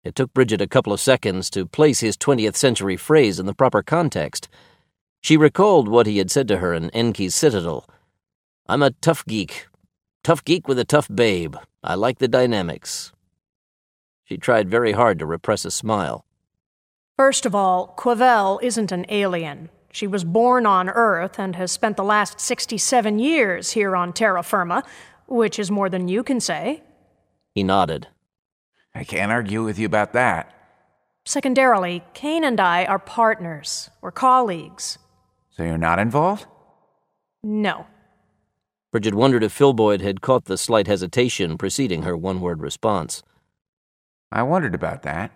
It took Bridget a couple of seconds to place his 20th century phrase in the proper context. She recalled what he had said to her in Enki's Citadel. "I'm a tough geek. Tough geek with a tough babe. I like the dynamics." She tried very hard to repress a smile. First of all, Quavel isn't an alien. She was born on Earth and has spent the last 67 years here on terra firma, which is more than you can say. He nodded. I can't argue with you about that. Secondarily, Kane and I are partners. We're colleagues. So you're not involved? No. Bridget wondered if Filboid had caught the slight hesitation preceding her one-word response. I wondered about that.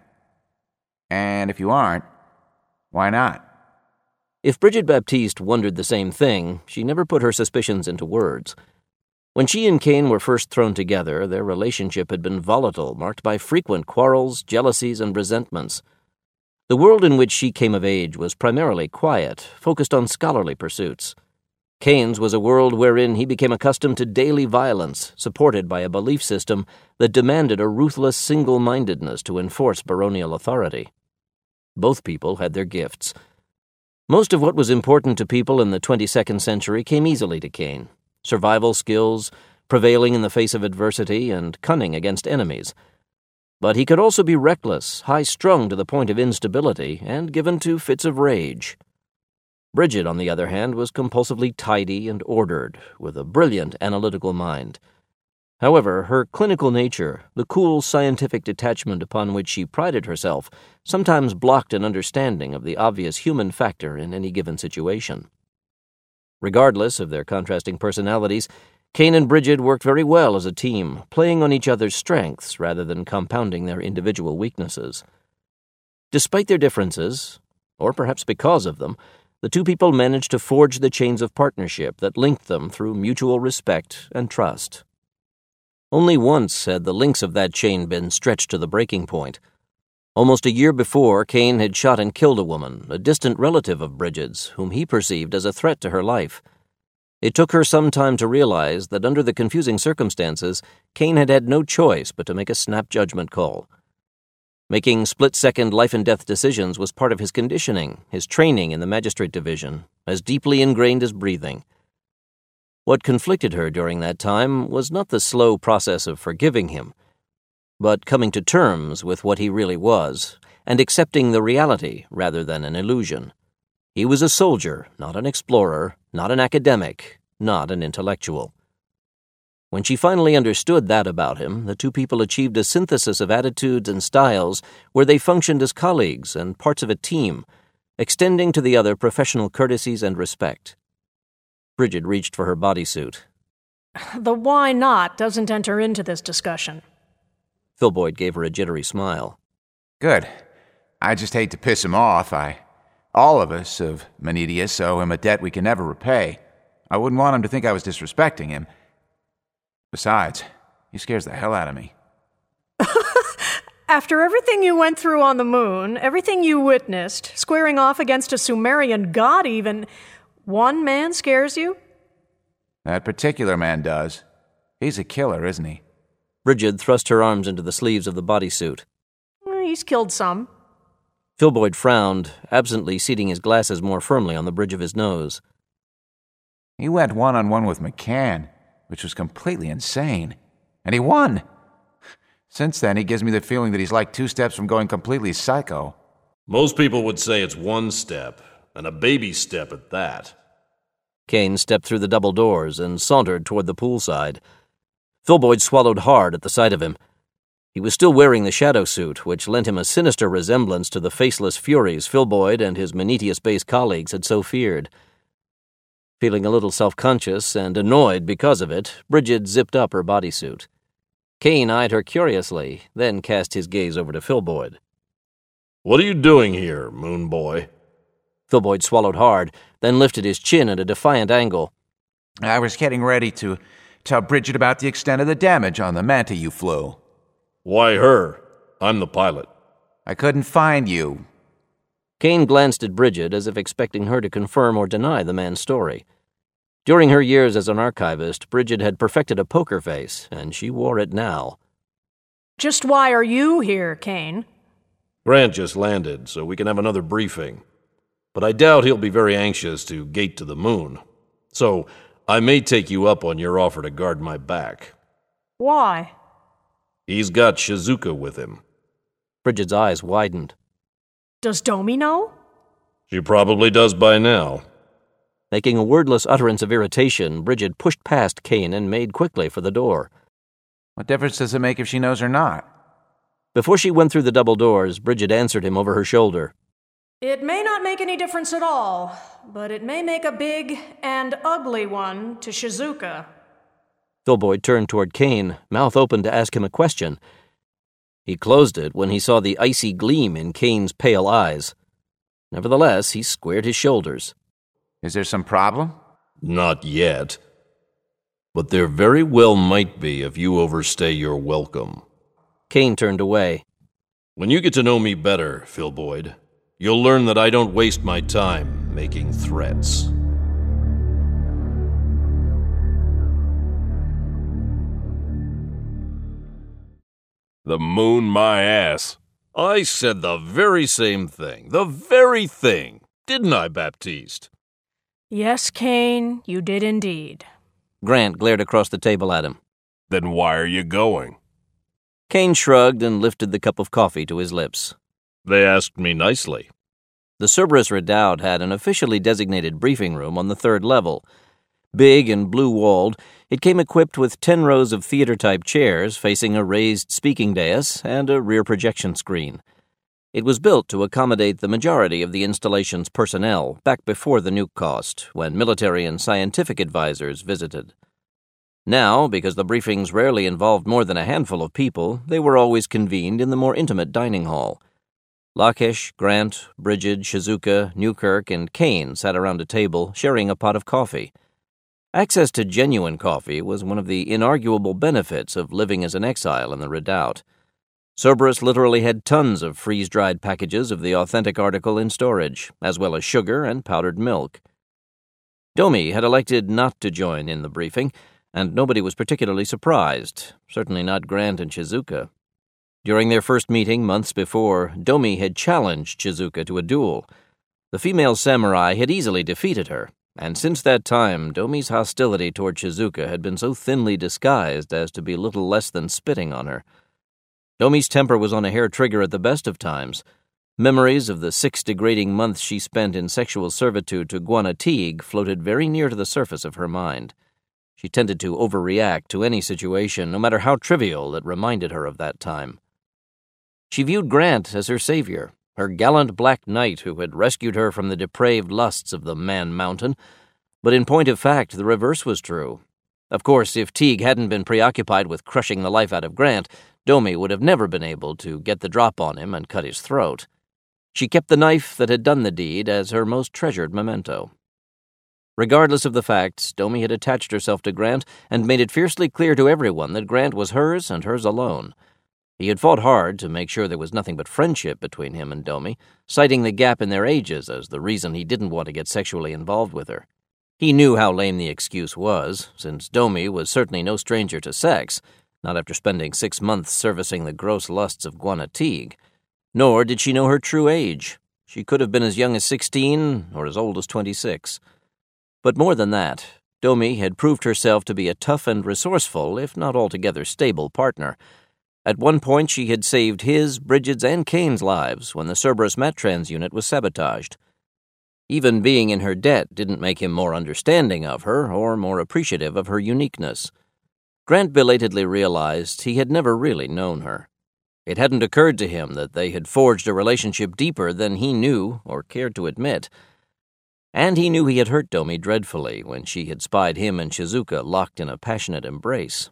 And if you aren't, why not? If Bridget Baptiste wondered the same thing, she never put her suspicions into words. When she and Kane were first thrown together, their relationship had been volatile, marked by frequent quarrels, jealousies, and resentments. The world in which she came of age was primarily quiet, focused on scholarly pursuits. Kane's was a world wherein he became accustomed to daily violence, supported by a belief system that demanded a ruthless single-mindedness to enforce baronial authority. Both people had their gifts. Most of what was important to people in the 22nd century came easily to Kane. Survival skills, prevailing in the face of adversity, and cunning against enemies. But he could also be reckless, high-strung to the point of instability, and given to fits of rage. Bridget, on the other hand, was compulsively tidy and ordered, with a brilliant analytical mind. However, her clinical nature, the cool scientific detachment upon which she prided herself, sometimes blocked an understanding of the obvious human factor in any given situation. Regardless of their contrasting personalities, Kane and Bridget worked very well as a team, playing on each other's strengths rather than compounding their individual weaknesses. Despite their differences, or perhaps because of them, the two people managed to forge the chains of partnership that linked them through mutual respect and trust. Only once had the links of that chain been stretched to the breaking point. Almost a year before, Kane had shot and killed a woman, a distant relative of Bridget's, whom he perceived as a threat to her life. It took her some time to realize that under the confusing circumstances, Kane had had no choice but to make a snap judgment call. Making split-second life-and-death decisions was part of his conditioning, his training in the magistrate division, as deeply ingrained as breathing. What conflicted her during that time was not the slow process of forgiving him, but coming to terms with what he really was, and accepting the reality rather than an illusion. He was a soldier, not an explorer, not an academic, not an intellectual. When she finally understood that about him, the two people achieved a synthesis of attitudes and styles where they functioned as colleagues and parts of a team, extending to the other professional courtesies and respect. Bridget reached for her bodysuit. The why not doesn't enter into this discussion. Filboid gave her a jittery smile. Good. I just hate to piss him off. All of us of Menetius owe him a debt we can never repay. I wouldn't want him to think I was disrespecting him. Besides, he scares the hell out of me. After everything you went through on the moon, everything you witnessed, squaring off against a Sumerian god even, one man scares you? That particular man does. He's a killer, isn't he? Bridget thrust her arms into the sleeves of the bodysuit. He's killed some. Filboid frowned, absently seating his glasses more firmly on the bridge of his nose. He went one-on-one with McCann, which was completely insane. And he won! Since then, he gives me the feeling that he's like 2 steps from going completely psycho. Most people would say it's 1 step, and a baby step at that. Kane stepped through the double doors and sauntered toward the poolside. Filboid swallowed hard at the sight of him. He was still wearing the shadow suit, which lent him a sinister resemblance to the faceless furies Filboid and his Menetius-based colleagues had so feared. Feeling a little self-conscious and annoyed because of it, Bridget zipped up her bodysuit. Kane eyed her curiously, then cast his gaze over to Filboid. What are you doing here, Moon Boy? Filboid swallowed hard, then lifted his chin at a defiant angle. I was getting ready to tell Bridget about the extent of the damage on the Manta you flew. Why her? I'm the pilot. I couldn't find you. Kane glanced at Bridget as if expecting her to confirm or deny the man's story. During her years as an archivist, Bridget had perfected a poker face, and she wore it now. Just why are you here, Kane? Grant just landed, so we can have another briefing. But I doubt he'll be very anxious to gate to the moon. So I may take you up on your offer to guard my back. Why? He's got Shizuka with him. Bridget's eyes widened. Does Domi know? She probably does by now. Making a wordless utterance of irritation, Bridget pushed past Kane and made quickly for the door. What difference does it make if she knows or not? Before she went through the double doors, Bridget answered him over her shoulder. It may not make any difference at all, but it may make a big and ugly one to Shizuka. Philboyd turned toward Kane, mouth open to ask him a question. He closed it when he saw the icy gleam in Kane's pale eyes. Nevertheless, he squared his shoulders. Is there some problem? Not yet. But there very well might be if you overstay your welcome. Kane turned away. When you get to know me better, Philboyd, you'll learn that I don't waste my time making threats. The moon my ass. I said the very same thing. The very thing. Didn't I, Baptiste? Yes, Kane, you did indeed. Grant glared across the table at him. Then why are you going? Kane shrugged and lifted the cup of coffee to his lips. They asked me nicely. The Cerberus Redoubt had an officially designated briefing room on the 3rd level. Big and blue-walled, it came equipped with 10 rows of theater-type chairs facing a raised speaking dais and a rear projection screen. It was built to accommodate the majority of the installation's personnel back before the nuke cost, when military and scientific advisors visited. Now, because the briefings rarely involved more than a handful of people, they were always convened in the more intimate dining hall. Lakesh, Grant, Bridget, Shizuka, Newkirk, and Kane sat around a table, sharing a pot of coffee. Access to genuine coffee was one of the inarguable benefits of living as an exile in the Redoubt. Cerberus literally had tons of freeze-dried packages of the authentic article in storage, as well as sugar and powdered milk. Domi had elected not to join in the briefing, and nobody was particularly surprised, certainly not Grant and Shizuka. During their first meeting months before, Domi had challenged Shizuka to a duel. The female samurai had easily defeated her, and since that time, Domi's hostility toward Shizuka had been so thinly disguised as to be little less than spitting on her. Domi's temper was on a hair trigger at the best of times. Memories of the 6 degrading months she spent in sexual servitude to Guana Teague floated very near to the surface of her mind. She tended to overreact to any situation, no matter how trivial, that reminded her of that time. She viewed Grant as her savior, her gallant black knight who had rescued her from the depraved lusts of the Man Mountain, but in point of fact, the reverse was true. Of course, if Teague hadn't been preoccupied with crushing the life out of Grant, Domi would have never been able to get the drop on him and cut his throat. She kept the knife that had done the deed as her most treasured memento. Regardless of the facts, Domi had attached herself to Grant and made it fiercely clear to everyone that Grant was hers and hers alone. He had fought hard to make sure there was nothing but friendship between him and Domi, citing the gap in their ages as the reason he didn't want to get sexually involved with her. He knew how lame the excuse was, since Domi was certainly no stranger to sex, not after spending 6 months servicing the gross lusts of Guana Teague. Nor did she know her true age. She could have been as young as 16 or as old as 26. But more than that, Domi had proved herself to be a tough and resourceful, if not altogether stable, partner. At one point, she had saved his, Bridget's, and Kane's lives when the Cerberus Matrans unit was sabotaged. Even being in her debt didn't make him more understanding of her or more appreciative of her uniqueness. Grant belatedly realized he had never really known her. It hadn't occurred to him that they had forged a relationship deeper than he knew or cared to admit. And he knew he had hurt Domi dreadfully when she had spied him and Shizuka locked in a passionate embrace.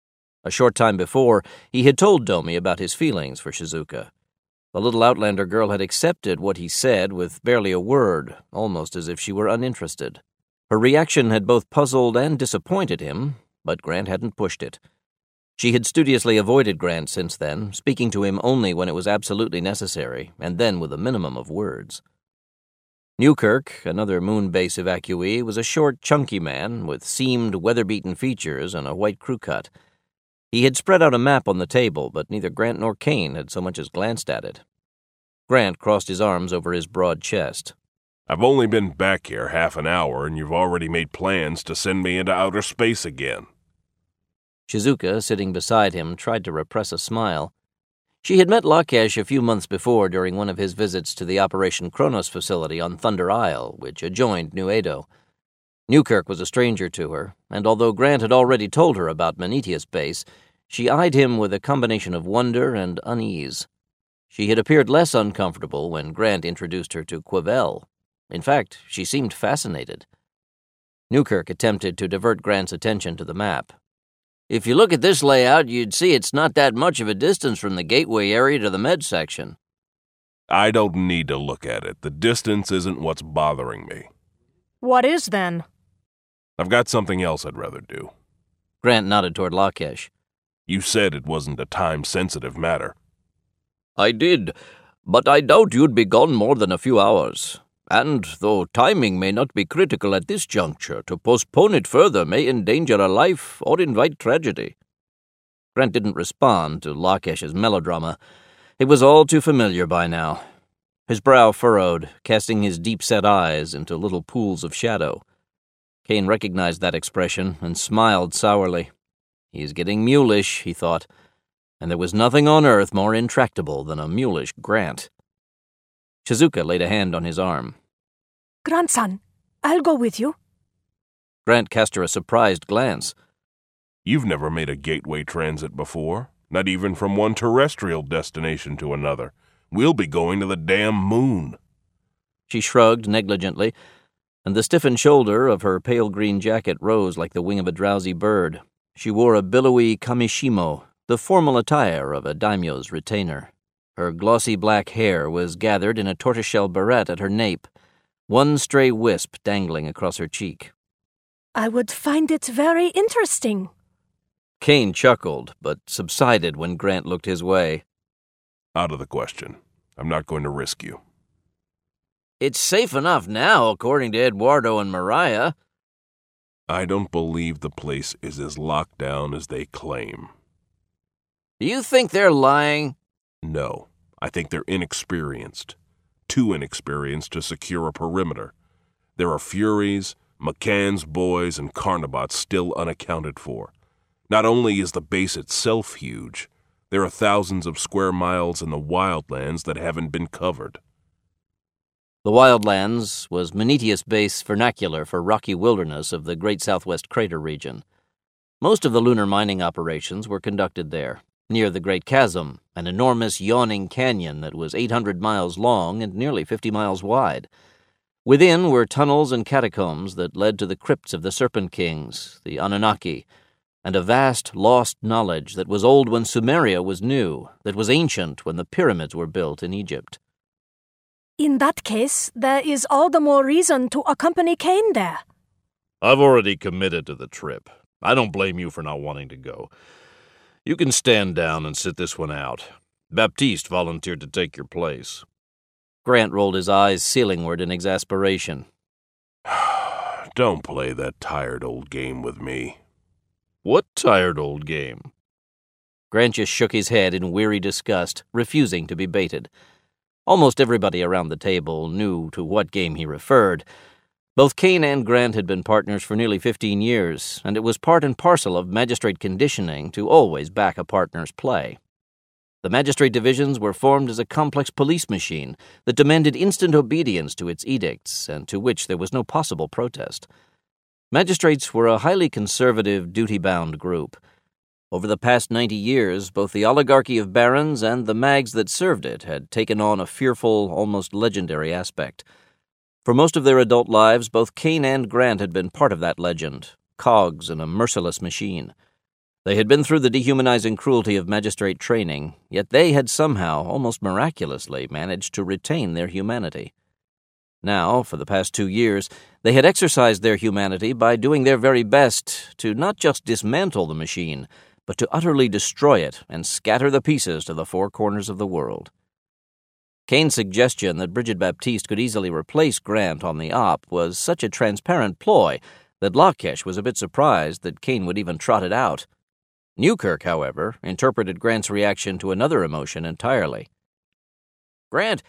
A short time before, he had told Domi about his feelings for Shizuka. The little Outlander girl had accepted what he said with barely a word, almost as if she were uninterested. Her reaction had both puzzled and disappointed him, but Grant hadn't pushed it. She had studiously avoided Grant since then, speaking to him only when it was absolutely necessary, and then with a minimum of words. Newkirk, another moon base evacuee, was a short, chunky man with seamed, weather-beaten features and a white crew cut. He had spread out a map on the table, but neither Grant nor Kane had so much as glanced at it. Grant crossed his arms over his broad chest. I've only been back here half an hour, and you've already made plans to send me into outer space again. Shizuka, sitting beside him, tried to repress a smile. She had met Lakesh a few months before during one of his visits to the Operation Kronos facility on Thunder Isle, which adjoined New Edo. Newkirk was a stranger to her, and although Grant had already told her about Menetius Base, she eyed him with a combination of wonder and unease. She had appeared less uncomfortable when Grant introduced her to Quavel. In fact, she seemed fascinated. Newkirk attempted to divert Grant's attention to the map. "If you look at this layout, you'd see it's not that much of a distance from the gateway area to the med section." I don't need to look at it. The distance isn't what's bothering me. What is, then? I've got something else I'd rather do. Grant nodded toward Lakesh. You said it wasn't a time-sensitive matter. "I did, but I doubt you'd be gone more than a few hours. And, though timing may not be critical at this juncture, to postpone it further may endanger a life or invite tragedy." Grant didn't respond to Lakesh's melodrama. It was all too familiar by now. His brow furrowed, casting his deep-set eyes into little pools of shadow. Kane recognized that expression and smiled sourly. He's getting mulish, he thought, and there was nothing on earth more intractable than a mulish Grant. Shizuka laid a hand on his arm. "Grandson, I'll go with you." Grant cast her a surprised glance. You've never made a gateway transit before, not even from one terrestrial destination to another. We'll be going to the damn moon. She shrugged negligently, and the stiffened shoulder of her pale green jacket rose like the wing of a drowsy bird. She wore a billowy kamishimo, the formal attire of a daimyo's retainer. Her glossy black hair was gathered in a tortoiseshell barrette at her nape, one stray wisp dangling across her cheek. "I would find it very interesting." Kane chuckled, but subsided when Grant looked his way. Out of the question. I'm not going to risk you. "It's safe enough now, according to Eduardo and Mariah." I don't believe the place is as locked down as they claim. "Do you think they're lying?" No, I think they're inexperienced. Too inexperienced to secure a perimeter. There are Furies, McCann's boys, and Carnabots still unaccounted for. Not only is the base itself huge, there are thousands of square miles in the wildlands that haven't been covered. The Wildlands was Menetius Base vernacular for rocky wilderness of the Great Southwest Crater region. Most of the lunar mining operations were conducted there, near the Great Chasm, an enormous yawning canyon that was 800 miles long and nearly 50 miles wide. Within were tunnels and catacombs that led to the crypts of the Serpent Kings, the Anunnaki, and a vast lost knowledge that was old when Sumeria was new, that was ancient when the pyramids were built in Egypt. "In that case, there is all the more reason to accompany Kane there." I've already committed to the trip. I don't blame you for not wanting to go. You can stand down and sit this one out. Baptiste volunteered to take your place." Grant rolled his eyes ceilingward in exasperation. Don't play that tired old game with me. "What tired old game?" Grant just shook his head in weary disgust, refusing to be baited. Almost everybody around the table knew to what game he referred. Both Kane and Grant had been partners for nearly 15 years, and it was part and parcel of magistrate conditioning to always back a partner's play. The magistrate divisions were formed as a complex police machine that demanded instant obedience to its edicts and to which there was no possible protest. Magistrates were a highly conservative, duty-bound group. Over the past 90 years, both the oligarchy of barons and the mags that served it had taken on a fearful, almost legendary aspect. For most of their adult lives, both Kane and Grant had been part of that legend, cogs in a merciless machine. They had been through the dehumanizing cruelty of magistrate training, yet they had somehow, almost miraculously, managed to retain their humanity. Now, for the past 2 years, they had exercised their humanity by doing their very best to not just dismantle the machine, but to utterly destroy it and scatter the pieces to the four corners of the world. Kane's suggestion that Bridget Baptiste could easily replace Grant on the op was such a transparent ploy that Lakesh was a bit surprised that Kane would even trot it out. Newkirk, however, interpreted Grant's reaction to another emotion entirely. "Grant,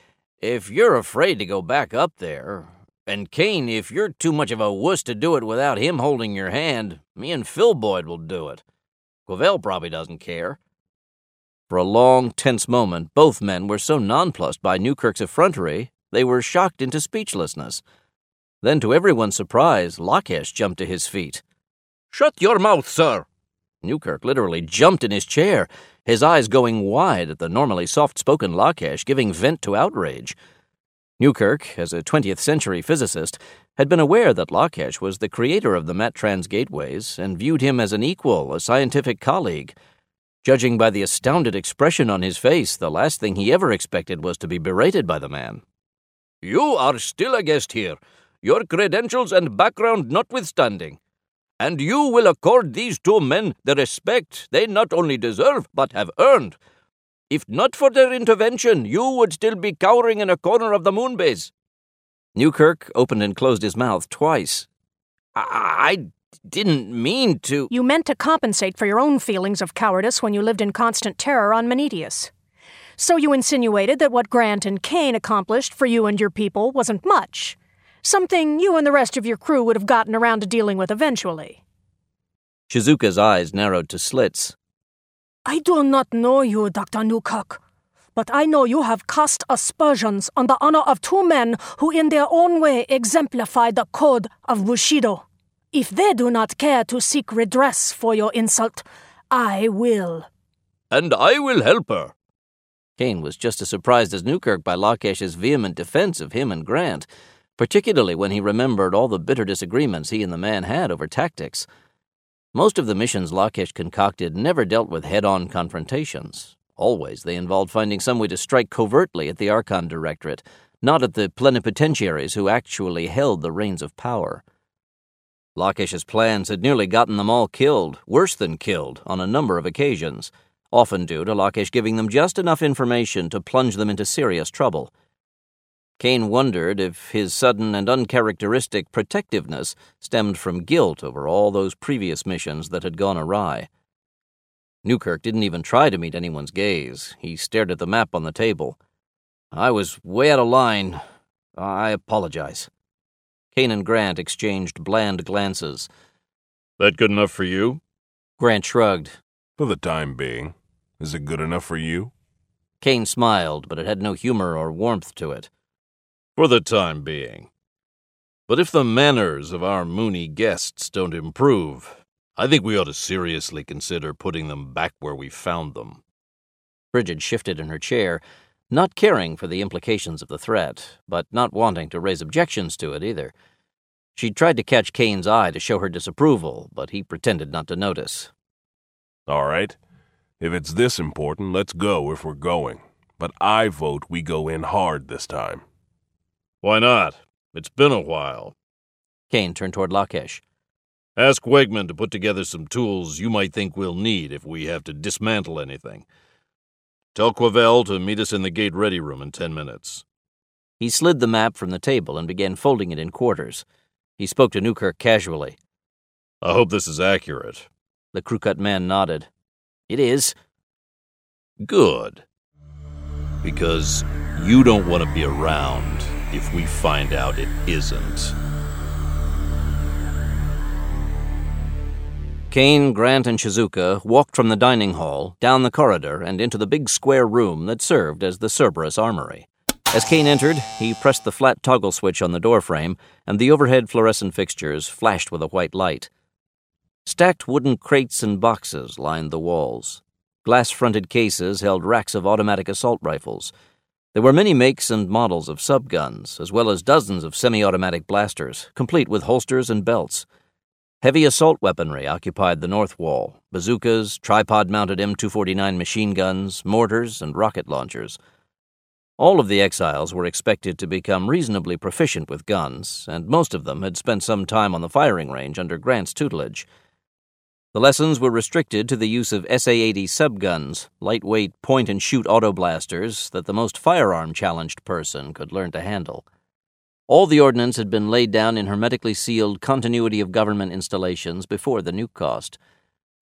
If you're afraid to go back up there, and Kane, if you're too much of a wuss to do it without him holding your hand, me and Phil Boyd will do it. Quavell probably doesn't care." For a long, tense moment, both men were so nonplussed by Newkirk's effrontery, they were shocked into speechlessness. Then, to everyone's surprise, Lakesh jumped to his feet. "Shut your mouth, sir!" Newkirk literally jumped in his chair, his eyes going wide at the normally soft-spoken Lakesh giving vent to outrage. Newkirk, as a 20th century physicist, had been aware that Lakesh was the creator of the Matrans gateways and viewed him as an equal, a scientific colleague. Judging by the astounded expression on his face, the last thing he ever expected was to be berated by the man. "You are still a guest here, your credentials and background notwithstanding, and you will accord these two men the respect they not only deserve but have earned. If not for their intervention, you would still be cowering in a corner of the Moonbase." Newkirk opened and closed his mouth twice. I didn't mean to." You meant to compensate for your own feelings of cowardice when you lived in constant terror on Menetius. So you insinuated that what Grant and Kane accomplished for you and your people wasn't much. Something you and the rest of your crew would have gotten around to dealing with eventually. Shizuka's eyes narrowed to slits. I do not know you, Dr. Newkirk, but I know you have cast aspersions on the honor of two men who in their own way exemplify the code of Bushido. If they do not care to seek redress for your insult, I will. "And I will help her." Kane was just as surprised as Newkirk by Lakesh's vehement defense of him and Grant, particularly when he remembered all the bitter disagreements he and the man had over tactics. Most of the missions Lakesh concocted never dealt with head-on confrontations. Always they involved finding some way to strike covertly at the Archon Directorate, not at the plenipotentiaries who actually held the reins of power. Lakesh's plans had nearly gotten them all killed, worse than killed, on a number of occasions, often due to Lakesh giving them just enough information to plunge them into serious trouble. Kane wondered if his sudden and uncharacteristic protectiveness stemmed from guilt over all those previous missions that had gone awry. Newkirk didn't even try to meet anyone's gaze. He stared at the map on the table. "I was way out of line. I apologize." Kane and Grant exchanged bland glances. "That good enough for you?" Grant shrugged. For the time being. Is it good enough for you? Kane smiled, but it had no humor or warmth to it. "For the time being. But if the manners of our Mooney guests don't improve, I think we ought to seriously consider putting them back where we found them." Bridget shifted in her chair, not caring for the implications of the threat, but not wanting to raise objections to it either. She tried to catch Kane's eye to show her disapproval, but he pretended not to notice. All right. If it's this important, let's go if we're going. But I vote we go in hard this time. "Why not? It's been a while." Kane turned toward Lakesh. "Ask Wegman to put together some tools you might think we'll need if we have to dismantle anything. Tell Quavell to meet us in the gate-ready room in 10 minutes. He slid the map from the table and began folding it in quarters. He spoke to Newkirk casually. "I hope this is accurate." The crew-cut man nodded. "It is." "Good. Because you don't want to be around if we find out it isn't." Kane, Grant, and Shizuka walked from the dining hall, down the corridor, and into the big square room that served as the Cerberus Armory. As Kane entered, he pressed the flat toggle switch on the doorframe, and the overhead fluorescent fixtures flashed with a white light. Stacked wooden crates and boxes lined the walls. Glass-fronted cases held racks of automatic assault rifles. There were many makes and models of subguns, as well as dozens of semi-automatic blasters, complete with holsters and belts. Heavy assault weaponry occupied the north wall: bazookas, tripod-mounted M249 machine guns, mortars, and rocket launchers. All of the exiles were expected to become reasonably proficient with guns, and most of them had spent some time on the firing range under Grant's tutelage. The lessons were restricted to the use of SA-80 subguns, lightweight point-and-shoot autoblasters that the most firearm-challenged person could learn to handle. All the ordnance had been laid down in hermetically sealed continuity of government installations before the nuke cost.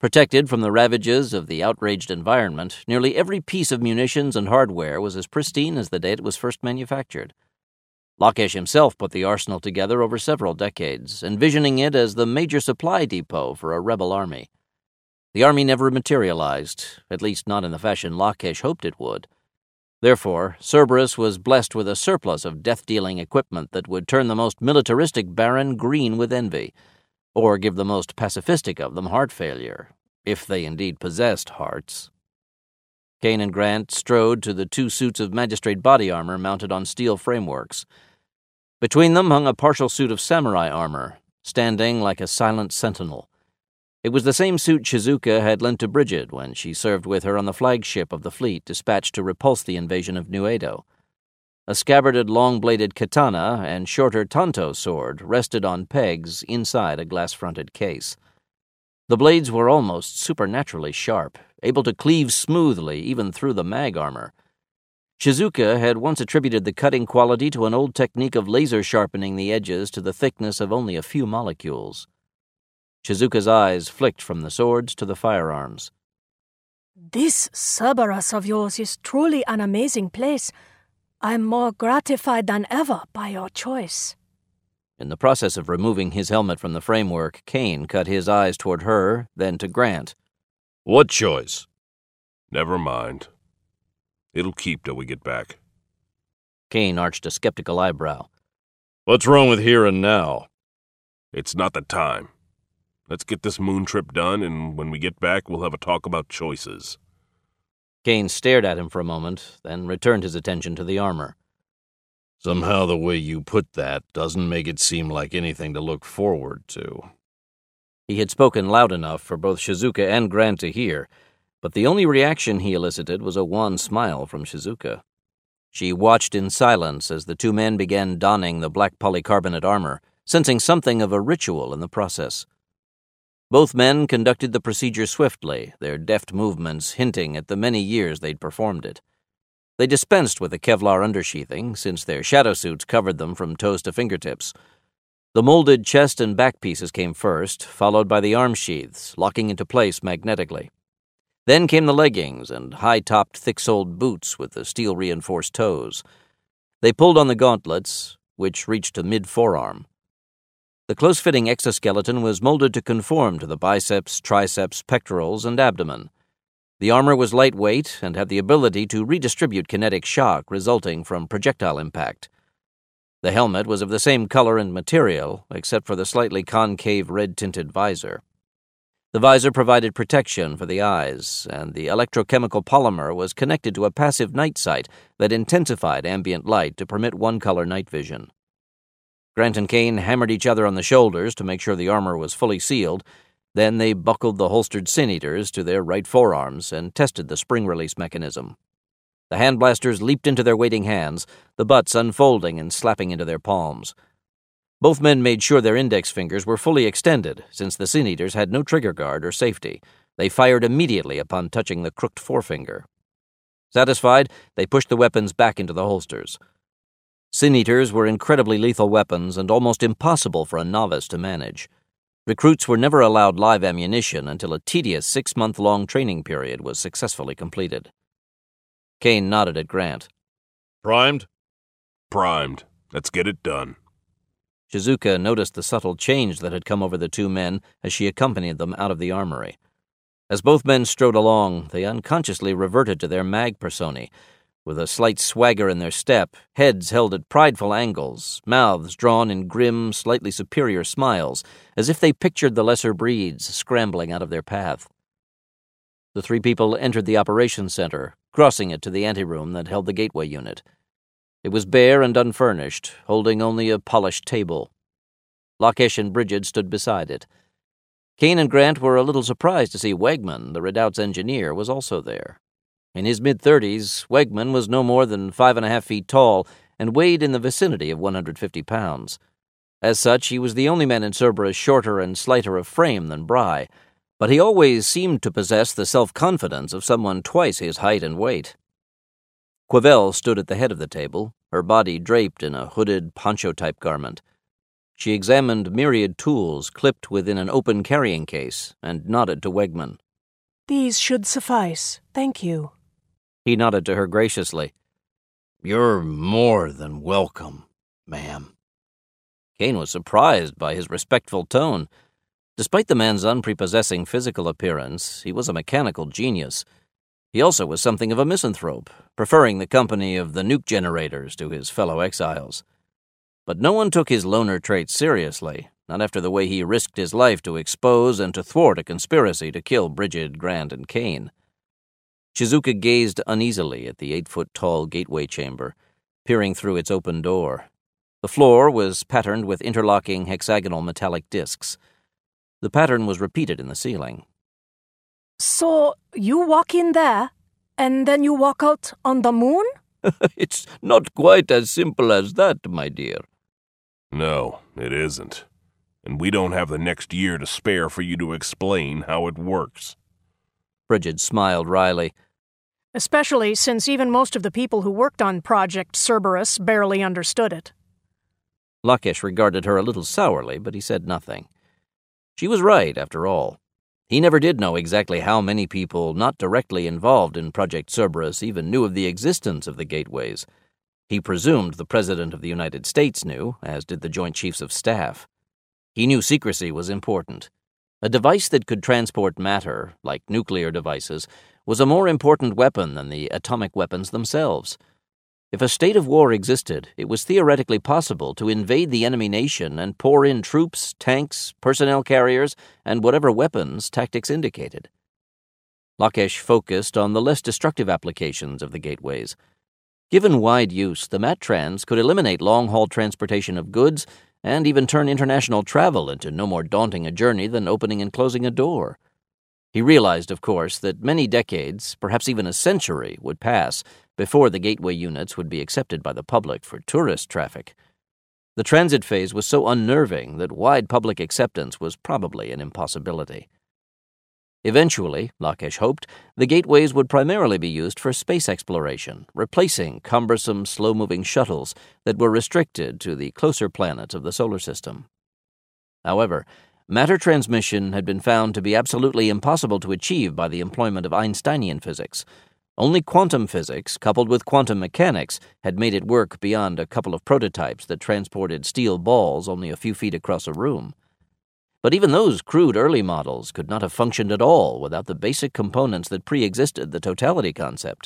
Protected from the ravages of the outraged environment, nearly every piece of munitions and hardware was as pristine as the day it was first manufactured. Lockesh himself put the arsenal together over several decades, envisioning it as the major supply depot for a rebel army. The army never materialized, at least not in the fashion Lockesh hoped it would. Therefore, Cerberus was blessed with a surplus of death-dealing equipment that would turn the most militaristic baron green with envy, or give the most pacifistic of them heart failure, if they indeed possessed hearts. Kane and Grant strode to the 2 suits of magistrate body armor mounted on steel frameworks. Between them hung a partial suit of samurai armor, standing like a silent sentinel. It was the same suit Shizuka had lent to Brigid when she served with her on the flagship of the fleet dispatched to repulse the invasion of New Edo. A scabbarded long-bladed katana and shorter tanto sword rested on pegs inside a glass-fronted case. The blades were almost supernaturally sharp, able to cleave smoothly even through the mag armor. Shizuka had once attributed the cutting quality to an old technique of laser sharpening the edges to the thickness of only a few molecules. Shizuka's eyes flicked from the swords to the firearms. This Cerberus of yours is truly an amazing place. I'm more gratified than ever by your choice. In the process of removing his helmet from the framework, Kane cut his eyes toward her, then to Grant. What choice? Never mind. It'll keep till we get back. Kane arched a skeptical eyebrow. What's wrong with here and now? It's not the time. Let's get this moon trip done, and when we get back, we'll have a talk about choices. Kane stared at him for a moment, then returned his attention to the armor. Somehow the way you put that doesn't make it seem like anything to look forward to. He had spoken loud enough for both Shizuka and Grant to hear, but the only reaction he elicited was a wan smile from Shizuka. She watched in silence as the 2 men began donning the black polycarbonate armor, sensing something of a ritual in the process. Both men conducted the procedure swiftly, their deft movements hinting at the many years they'd performed it. They dispensed with the Kevlar undersheathing, since their shadow suits covered them from toes to fingertips. The molded chest and back pieces came first, followed by the arm sheaths, locking into place magnetically. Then came the leggings and high-topped, thick-soled boots with the steel-reinforced toes. They pulled on the gauntlets, which reached to mid-forearm. The close-fitting exoskeleton was molded to conform to the biceps, triceps, pectorals, and abdomen. The armor was lightweight and had the ability to redistribute kinetic shock resulting from projectile impact. The helmet was of the same color and material, except for the slightly concave red-tinted visor. The visor provided protection for the eyes, and the electrochemical polymer was connected to a passive night sight that intensified ambient light to permit one-color night vision. Grant and Kane hammered each other on the shoulders to make sure the armor was fully sealed. Then they buckled the holstered sin-eaters to their right forearms and tested the spring-release mechanism. The hand blasters leaped into their waiting hands, the butts unfolding and slapping into their palms. Both men made sure their index fingers were fully extended, since the sin-eaters had no trigger guard or safety. They fired immediately upon touching the crooked forefinger. Satisfied, they pushed the weapons back into the holsters. Sin-eaters were incredibly lethal weapons and almost impossible for a novice to manage. Recruits were never allowed live ammunition until a tedious 6-month-long training period was successfully completed. Kane nodded at Grant. Primed? Primed. Let's get it done. Shizuka noticed the subtle change that had come over the 2 men as she accompanied them out of the armory. As both men strode along, they unconsciously reverted to their mag personae, with a slight swagger in their step, heads held at prideful angles, mouths drawn in grim, slightly superior smiles, as if they pictured the lesser breeds scrambling out of their path. The 3 people entered the operations center, crossing it to the anteroom that held the gateway unit. It was bare and unfurnished, holding only a polished table. Lockesh and Brigid stood beside it. Kane and Grant were a little surprised to see Wegman, the Redoubt's engineer, was also there. In his mid-30s, Wegman was no more than 5.5 feet tall and weighed in the vicinity of 150 pounds. As such, he was the only man in Cerberus shorter and slighter of frame than Bry, but he always seemed to possess the self-confidence of someone twice his height and weight. Quevelle stood at the head of the table, her body draped in a hooded, poncho-type garment. She examined myriad tools clipped within an open carrying case and nodded to Wegman. These should suffice. Thank you. He nodded to her graciously. You're more than welcome, ma'am. Kane was surprised by his respectful tone. Despite the man's unprepossessing physical appearance, he was a mechanical genius. He also was something of a misanthrope, preferring the company of the nuke generators to his fellow exiles. But no one took his loner traits seriously, not after the way he risked his life to expose and to thwart a conspiracy to kill Bridget, Grant, and Kane. Shizuka gazed uneasily at the 8-foot-tall gateway chamber, peering through its open door. The floor was patterned with interlocking hexagonal metallic discs. The pattern was repeated in the ceiling. So, you walk in there, and then you walk out on the moon? It's not quite as simple as that, my dear. No, it isn't. And we don't have the next year to spare for you to explain how it works. Bridget smiled wryly. Especially since even most of the people who worked on Project Cerberus barely understood it. Lakesh regarded her a little sourly, but he said nothing. She was right, after all. He never did know exactly how many people not directly involved in Project Cerberus even knew of the existence of the gateways. He presumed the President of the United States knew, as did the Joint Chiefs of Staff. He knew secrecy was important. A device that could transport matter, like nuclear devices, was a more important weapon than the atomic weapons themselves. If a state of war existed, it was theoretically possible to invade the enemy nation and pour in troops, tanks, personnel carriers, and whatever weapons tactics indicated. Lakesh focused on the less destructive applications of the gateways. Given wide use, the MATRANS could eliminate long-haul transportation of goods and even turn international travel into no more daunting a journey than opening and closing a door. He realized, of course, that many decades, perhaps even a century, would pass before the gateway units would be accepted by the public for tourist traffic. The transit phase was so unnerving that wide public acceptance was probably an impossibility. Eventually, Lakesh hoped, the gateways would primarily be used for space exploration, replacing cumbersome, slow-moving shuttles that were restricted to the closer planets of the solar system. However, matter transmission had been found to be absolutely impossible to achieve by the employment of Einsteinian physics. Only quantum physics, coupled with quantum mechanics, had made it work beyond a couple of prototypes that transported steel balls only a few feet across a room. But even those crude early models could not have functioned at all without the basic components that pre-existed the totality concept.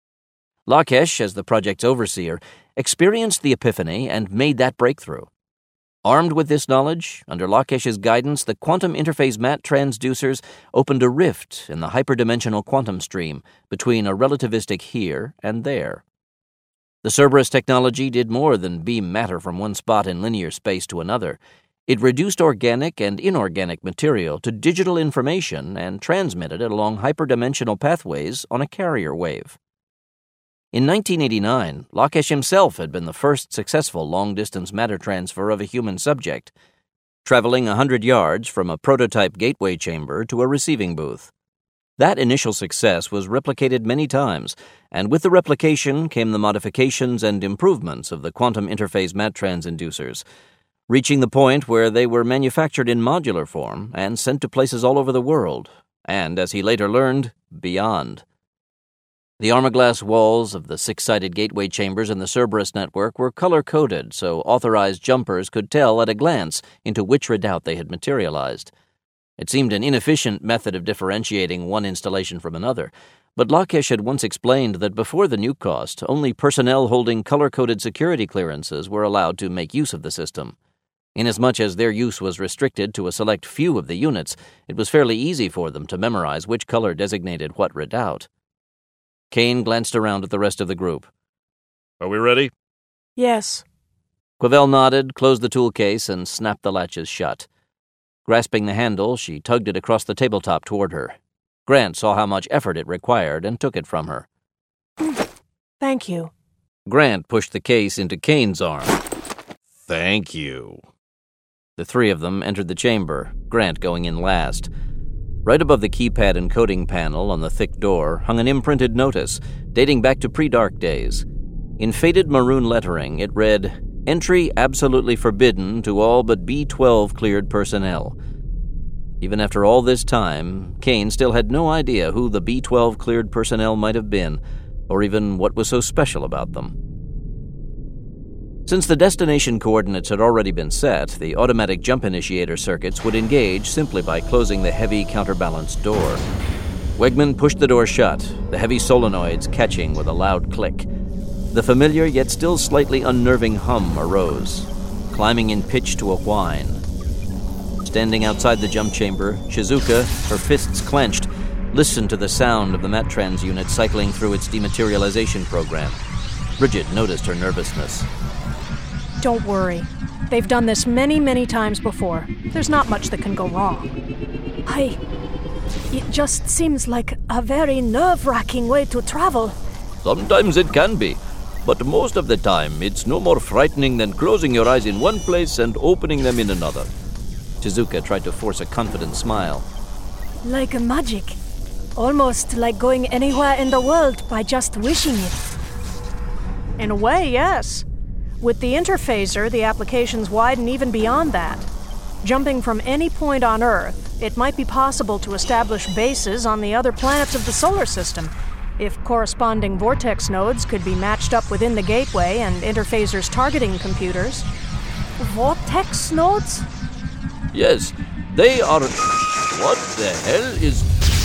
Lakesh, as the project's overseer, experienced the epiphany and made that breakthrough. Armed with this knowledge, under Lakesh's guidance, the quantum interface MAT transducers opened a rift in the hyperdimensional quantum stream between a relativistic here and there. The Cerberus technology did more than beam matter from one spot in linear space to another. It reduced organic and inorganic material to digital information and transmitted it along hyperdimensional pathways on a carrier wave. In 1989, Lakesh himself had been the first successful long-distance matter transfer of a human subject, traveling 100 yards from a prototype gateway chamber to a receiving booth. That initial success was replicated many times, and with the replication came the modifications and improvements of the quantum interface MATRANS inducers, reaching the point where they were manufactured in modular form and sent to places all over the world, and, as he later learned, beyond. The armor-glass walls of the 6-sided gateway chambers in the Cerberus network were color-coded so authorized jumpers could tell at a glance into which redoubt they had materialized. It seemed an inefficient method of differentiating one installation from another, but Lakesh had once explained that before the new cost, only personnel holding color-coded security clearances were allowed to make use of the system. Inasmuch as their use was restricted to a select few of the units, it was fairly easy for them to memorize which color designated what redoubt. Kane glanced around at the rest of the group. Are we ready? Yes. Quavell nodded, closed the tool case, and snapped the latches shut. Grasping the handle, she tugged it across the tabletop toward her. Grant saw how much effort it required and took it from her. Thank you. Grant pushed the case into Kane's arm. Thank you. The three of them entered the chamber, Grant going in last. Right above the keypad encoding panel on the thick door hung an imprinted notice dating back to pre-dark days. In faded maroon lettering, it read, Entry absolutely forbidden to all but B-12 cleared personnel. Even after all this time, Kane still had no idea who the B-12 cleared personnel might have been, or even what was so special about them. Since the destination coordinates had already been set, the automatic jump initiator circuits would engage simply by closing the heavy counterbalanced door. Wegman pushed the door shut, the heavy solenoids catching with a loud click. The familiar yet still slightly unnerving hum arose, climbing in pitch to a whine. Standing outside the jump chamber, Shizuka, her fists clenched, listened to the sound of the Matrans unit cycling through its dematerialization program. Bridget noticed her nervousness. Don't worry. They've done this many, many times before. There's not much that can go wrong. It just seems like a very nerve-wracking way to travel. Sometimes it can be, but most of the time it's no more frightening than closing your eyes in one place and opening them in another. Shizuka tried to force a confident smile. Like magic. Almost like going anywhere in the world by just wishing it. In a way, yes. With the interphaser, the applications widen even beyond that. Jumping from any point on Earth, it might be possible to establish bases on the other planets of the solar system, if corresponding vortex nodes could be matched up within the gateway and interphaser's targeting computers. Vortex nodes? Yes, they are... What the hell is...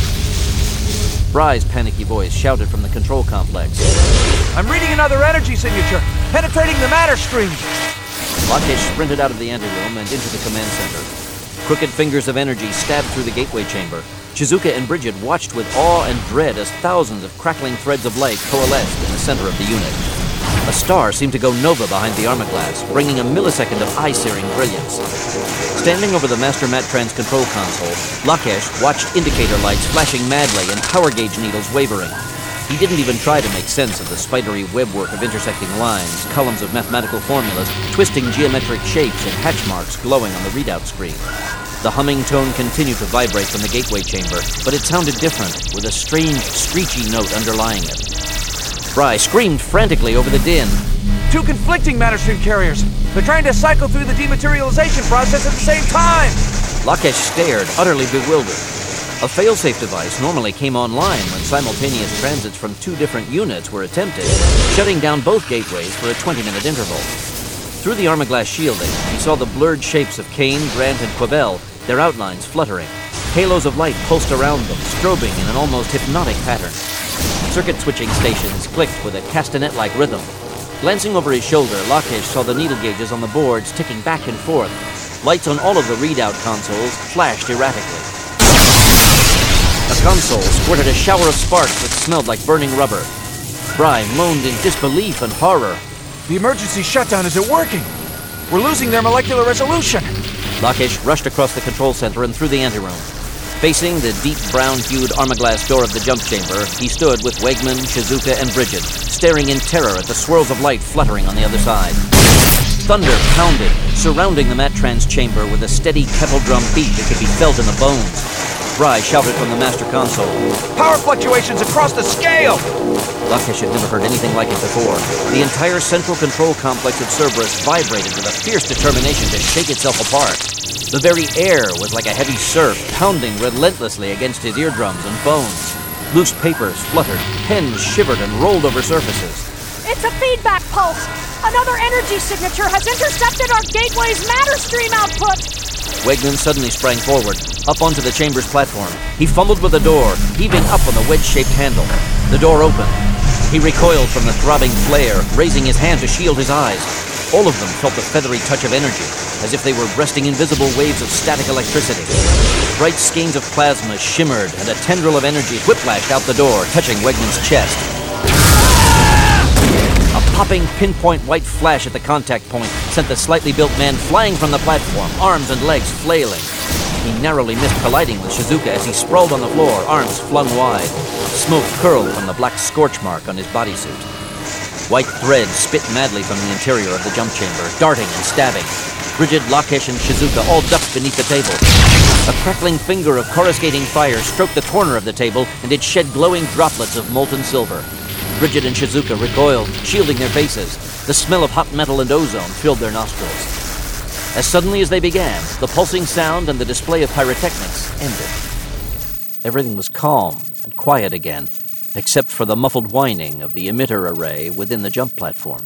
Bry's panicky voice shouted from the control complex. I'm reading another energy signature, penetrating the matter stream. Lakesh sprinted out of the anteroom and into the command center. Crooked fingers of energy stabbed through the gateway chamber. Shizuka and Bridget watched with awe and dread as thousands of crackling threads of light coalesced in the center of the unit. A star seemed to go nova behind the armor-glass, bringing a millisecond of eye-searing brilliance. Standing over the Master Matrans control console, Lakesh watched indicator lights flashing madly and power gauge needles wavering. He didn't even try to make sense of the spidery webwork of intersecting lines, columns of mathematical formulas, twisting geometric shapes, and hatch marks glowing on the readout screen. The humming tone continued to vibrate from the gateway chamber, but it sounded different, with a strange, screechy note underlying it. Bry screamed frantically over the din. Two conflicting matter stream carriers. They're trying to cycle through the dematerialization process at the same time. Lakesh stared, utterly bewildered. A failsafe device normally came online when simultaneous transits from two different units were attempted, shutting down both gateways for a 20-minute interval. Through the armor-glass shielding, he saw the blurred shapes of Kane, Grant, and Quavel, their outlines fluttering. Halos of light pulsed around them, strobing in an almost hypnotic pattern. Circuit switching stations clicked with a castanet-like rhythm. Glancing over his shoulder, Lakesh saw the needle gauges on the boards ticking back and forth. Lights on all of the readout consoles flashed erratically. The console squirted a shower of sparks that smelled like burning rubber. Bry moaned in disbelief and horror. The emergency shutdown isn't working. We're losing their molecular resolution. Lakesh rushed across the control center and through the anteroom. Facing the deep brown-hued armor-glass door of the jump chamber, he stood with Wegman, Shizuka, and Bridget, staring in terror at the swirls of light fluttering on the other side. Thunder pounded, surrounding the Matrans chamber with a steady kettle drum beat that could be felt in the bones. Bry shouted from the master console. Power fluctuations across the scale! Lakesh had never heard anything like it before. The entire central control complex of Cerberus vibrated with a fierce determination to shake itself apart. The very air was like a heavy surf, pounding relentlessly against his eardrums and bones. Loose papers fluttered, pens shivered and rolled over surfaces. It's a feedback pulse! Another energy signature has intercepted our gateway's matter stream output! Wegman suddenly sprang forward, up onto the chamber's platform. He fumbled with the door, heaving up on the wedge-shaped handle. The door opened. He recoiled from the throbbing flare, raising his hand to shield his eyes. All of them felt the feathery touch of energy, as if they were breasting invisible waves of static electricity. Bright skeins of plasma shimmered, and a tendril of energy whiplashed out the door, touching Wegman's chest. A popping pinpoint white flash at the contact point sent the slightly built man flying from the platform, arms and legs flailing. He narrowly missed colliding with Shizuka as he sprawled on the floor, arms flung wide. Smoke curled from the black scorch mark on his bodysuit. White threads spit madly from the interior of the jump chamber, darting and stabbing. Bridget, Lakesh, and Shizuka all ducked beneath the table. A crackling finger of coruscating fire stroked the corner of the table, and it shed glowing droplets of molten silver. Bridget and Shizuka recoiled, shielding their faces. The smell of hot metal and ozone filled their nostrils. As suddenly as they began, the pulsing sound and the display of pyrotechnics ended. Everything was calm and quiet again, except for the muffled whining of the emitter array within the jump platform.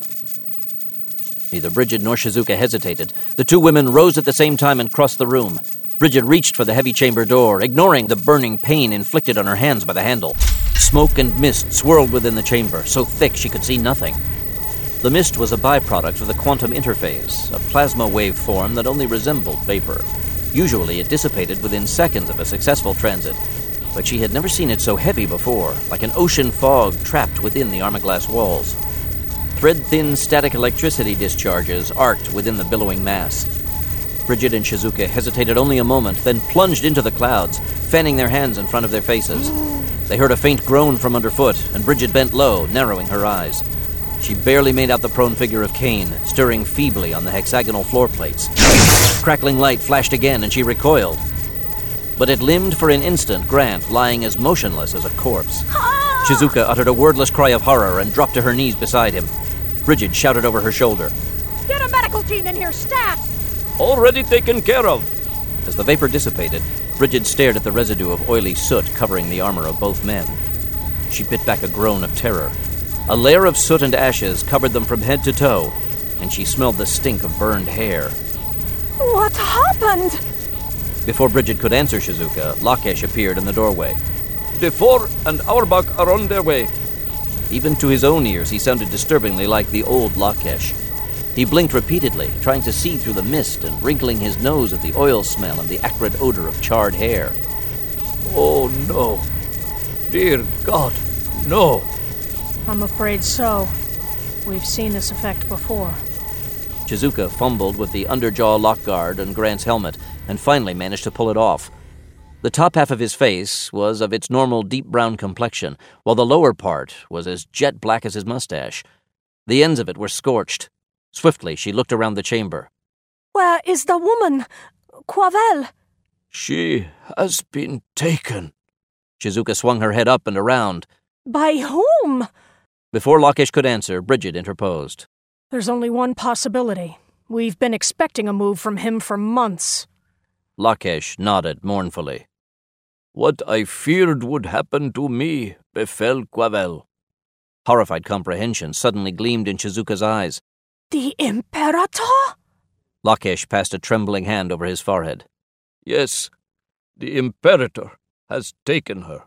Neither Bridget nor Shizuka hesitated. The two women rose at the same time and crossed the room. Bridget reached for the heavy chamber door, ignoring the burning pain inflicted on her hands by the handle. Smoke and mist swirled within the chamber, so thick she could see nothing. The mist was a byproduct of the quantum interphase, a plasma wave form that only resembled vapor. Usually it dissipated within seconds of a successful transit, but she had never seen it so heavy before, like an ocean fog trapped within the armor-glass walls. Thread-thin static electricity discharges arced within the billowing mass. Bridget and Shizuka hesitated only a moment, then plunged into the clouds, fanning their hands in front of their faces. They heard a faint groan from underfoot, and Bridget bent low, narrowing her eyes. She barely made out the prone figure of Kane, stirring feebly on the hexagonal floor plates. Crackling light flashed again, and she recoiled. But it limned for an instant Grant, lying as motionless as a corpse. Shizuka uttered a wordless cry of horror and dropped to her knees beside him. Bridget shouted over her shoulder, Get a medical team in here, stat! Already taken care of. As the vapor dissipated, Bridget stared at the residue of oily soot covering the armor of both men. She bit back a groan of terror. A layer of soot and ashes covered them from head to toe, and she smelled the stink of burned hair. What happened? Before Bridget could answer Shizuka, Lakesh appeared in the doorway. DeFore and Auerbach are on their way. Even to his own ears, he sounded disturbingly like the old Lakesh. He blinked repeatedly, trying to see through the mist and wrinkling his nose at the oil smell and the acrid odor of charred hair. Oh, no. Dear God, no. I'm afraid so. We've seen this effect before. Shizuka fumbled with the underjaw lockguard on Grant's helmet and finally managed to pull it off. The top half of his face was of its normal deep brown complexion, while the lower part was as jet black as his mustache. The ends of it were scorched. Swiftly, she looked around the chamber. Where is the woman? Quavel? She has been taken. Shizuka swung her head up and around. By whom? Before Lakesh could answer, Bridget interposed. There's only one possibility. We've been expecting a move from him for months. Lakesh nodded mournfully. What I feared would happen to me befell Quavel. Horrified comprehension suddenly gleamed in Shizuka's eyes. The Imperator? Lakesh passed a trembling hand over his forehead. Yes, the Imperator has taken her.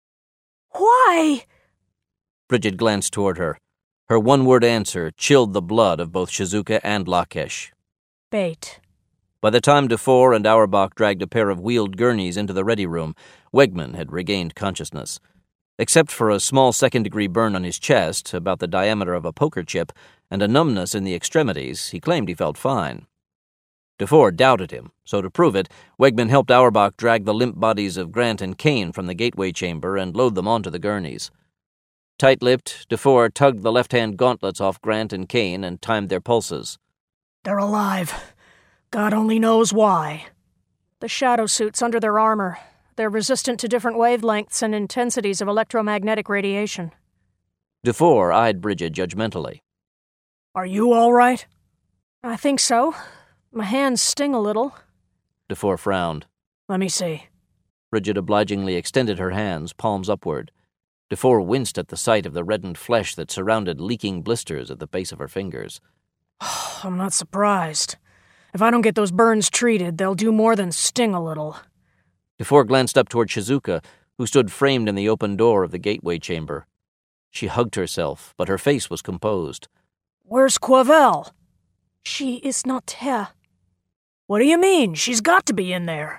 Why? Bridget glanced toward her. Her one-word answer chilled the blood of both Shizuka and Lakesh. Bait. By the time DeFore and Auerbach dragged a pair of wheeled gurneys into the ready room, Wegman had regained consciousness. Except for a small second-degree burn on his chest, about the diameter of a poker chip, and a numbness in the extremities, he claimed he felt fine. DeFore doubted him, so to prove it, Wegman helped Auerbach drag the limp bodies of Grant and Kane from the gateway chamber and load them onto the gurneys. Tight-lipped, DeFore tugged the left-hand gauntlets off Grant and Kane and timed their pulses. They're alive. God only knows why. The shadow suits under their armor. They're resistant to different wavelengths and intensities of electromagnetic radiation. DeFore eyed Bridget judgmentally. Are you all right? I think so. My hands sting a little. DeFore frowned. Let me see. Bridget obligingly extended her hands, palms upward. DeFore winced at the sight of the reddened flesh that surrounded leaking blisters at the base of her fingers. I'm not surprised. If I don't get those burns treated, they'll do more than sting a little. DeFore glanced up toward Shizuka, who stood framed in the open door of the gateway chamber. She hugged herself, but her face was composed. Where's Quavel? She is not here. What do you mean? She's got to be in there.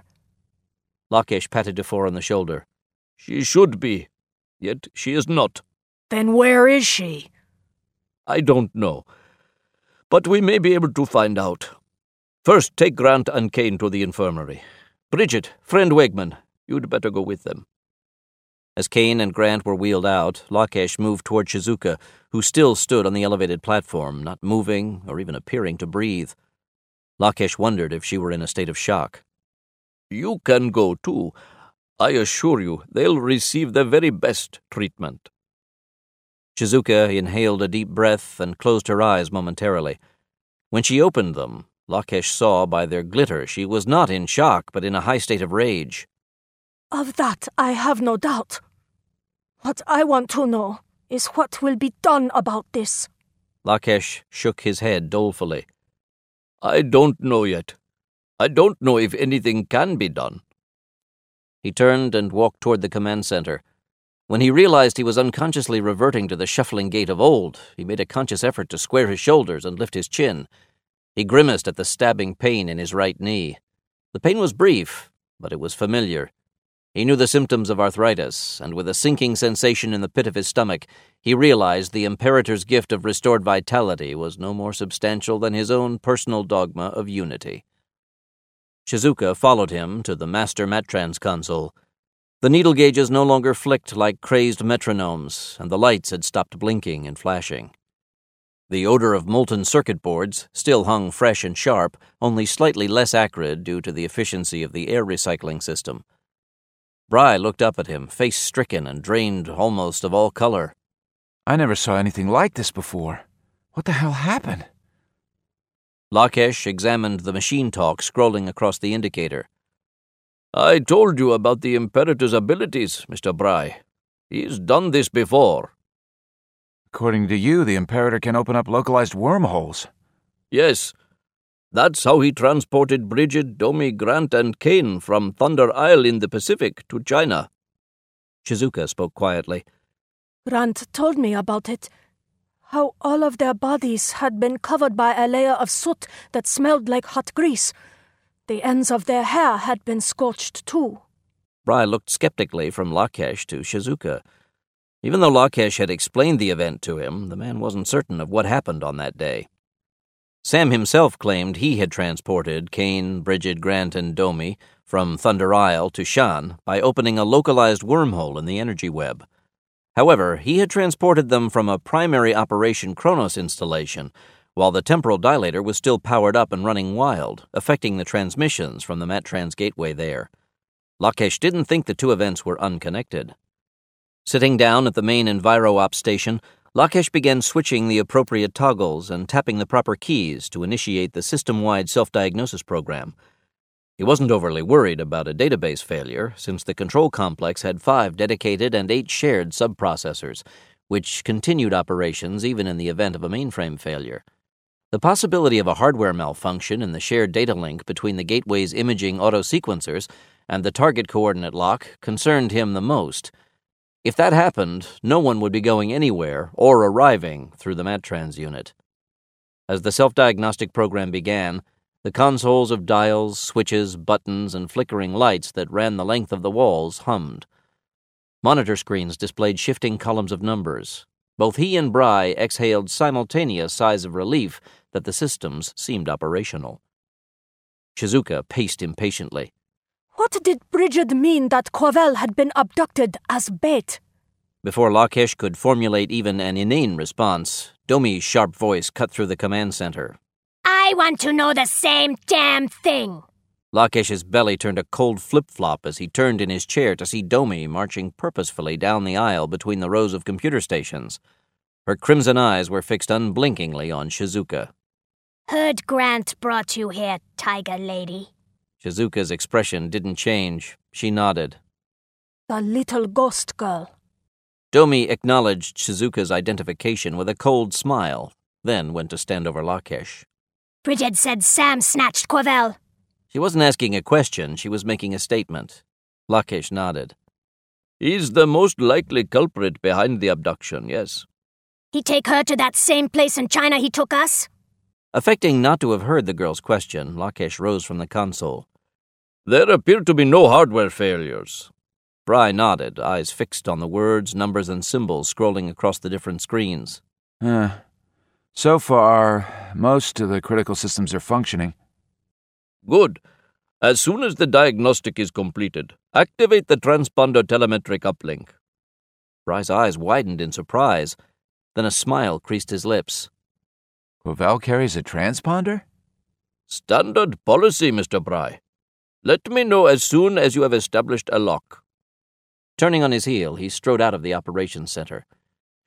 Lakesh patted DeFore on the shoulder. She should be, yet she is not. Then where is she? I don't know, but we may be able to find out. First, take Grant and Kane to the infirmary. Bridget, friend Wegman, you'd better go with them. As Kane and Grant were wheeled out, Lakesh moved toward Shizuka, who still stood on the elevated platform, not moving or even appearing to breathe. Lakesh wondered if she were in a state of shock. You can go too. I assure you they'll receive the very best treatment. Shizuka inhaled a deep breath and closed her eyes momentarily. When she opened them, Lakesh saw by their glitter she was not in shock, but in a high state of rage. Of that I have no doubt. What I want to know is what will be done about this. Lakesh shook his head dolefully. I don't know yet. I don't know if anything can be done. He turned and walked toward the command center. When he realized he was unconsciously reverting to the shuffling gait of old, he made a conscious effort to square his shoulders and lift his chin. He grimaced at the stabbing pain in his right knee. The pain was brief, but it was familiar. He knew the symptoms of arthritis, and with a sinking sensation in the pit of his stomach, he realized the Imperator's gift of restored vitality was no more substantial than his own personal dogma of unity. Shizuka followed him to the master Mattrans console. The needle gauges no longer flicked like crazed metronomes, and the lights had stopped blinking and flashing. The odor of molten circuit boards still hung fresh and sharp, only slightly less acrid due to the efficiency of the air recycling system. Bry looked up at him, face-stricken and drained almost of all color. I never saw anything like this before. What the hell happened? Lakesh examined the machine talk scrolling across the indicator. I told you about the Imperator's abilities, Mr. Bry. He's done this before. According to you, the Imperator can open up localized wormholes. Yes. That's how he transported Bridget, Domi, Grant, and Kane from Thunder Isle in the Pacific to China. Shizuka spoke quietly. Grant told me about it. How all of their bodies had been covered by a layer of soot that smelled like hot grease. The ends of their hair had been scorched too. Bry looked skeptically from Lakesh to Shizuka. Even though Lakesh had explained the event to him, the man wasn't certain of what happened on that day. Sam himself claimed he had transported Kane, Bridget, Grant, and Domi from Thunder Isle to Shan by opening a localized wormhole in the energy web. However, he had transported them from a primary operation Kronos installation, while the temporal dilator was still powered up and running wild, affecting the transmissions from the Mattrans gateway there. Lakesh didn't think the two events were unconnected. Sitting down at the main EnviroOps station, Lakesh began switching the appropriate toggles and tapping the proper keys to initiate the system-wide self-diagnosis program. He wasn't overly worried about a database failure, since the control complex had 5 dedicated and 8 shared subprocessors, which continued operations even in the event of a mainframe failure. The possibility of a hardware malfunction in the shared data link between the gateway's imaging autosequencers and the target coordinate lock concerned him the most. If that happened, no one would be going anywhere or arriving through the Mattrans unit. As the self-diagnostic program began, the consoles of dials, switches, buttons, and flickering lights that ran the length of the walls hummed. Monitor screens displayed shifting columns of numbers. Both he and Bry exhaled simultaneous sighs of relief that the systems seemed operational. Shizuka paced impatiently. What did Bridget mean that Quavel had been abducted as bait? Before Lakesh could formulate even an inane response, Domi's sharp voice cut through the command center. I want to know the same damn thing. Lakesh's belly turned a cold flip-flop as he turned in his chair to see Domi marching purposefully down the aisle between the rows of computer stations. Her crimson eyes were fixed unblinkingly on Shizuka. Heard Grant brought you here, Tiger Lady. Shizuka's expression didn't change. She nodded. The little ghost girl. Domi acknowledged Shizuka's identification with a cold smile, then went to stand over Lakesh. Bridget said Sam snatched Quavel. She wasn't asking a question, she was making a statement. Lakesh nodded. He's the most likely culprit behind the abduction, yes. He take her to that same place in China he took us? Affecting not to have heard the girl's question, Lakesh rose from the console. There appear to be no hardware failures. Bry nodded, eyes fixed on the words, numbers, and symbols scrolling across the different screens. So far, most of the critical systems are functioning. Good. As soon as the diagnostic is completed, activate the transponder telemetric uplink. Bry's eyes widened in surprise. Then a smile creased his lips. Quavel carries a transponder? Standard policy, Mr. Bry. Let me know as soon as you have established a lock. Turning on his heel, he strode out of the operations center.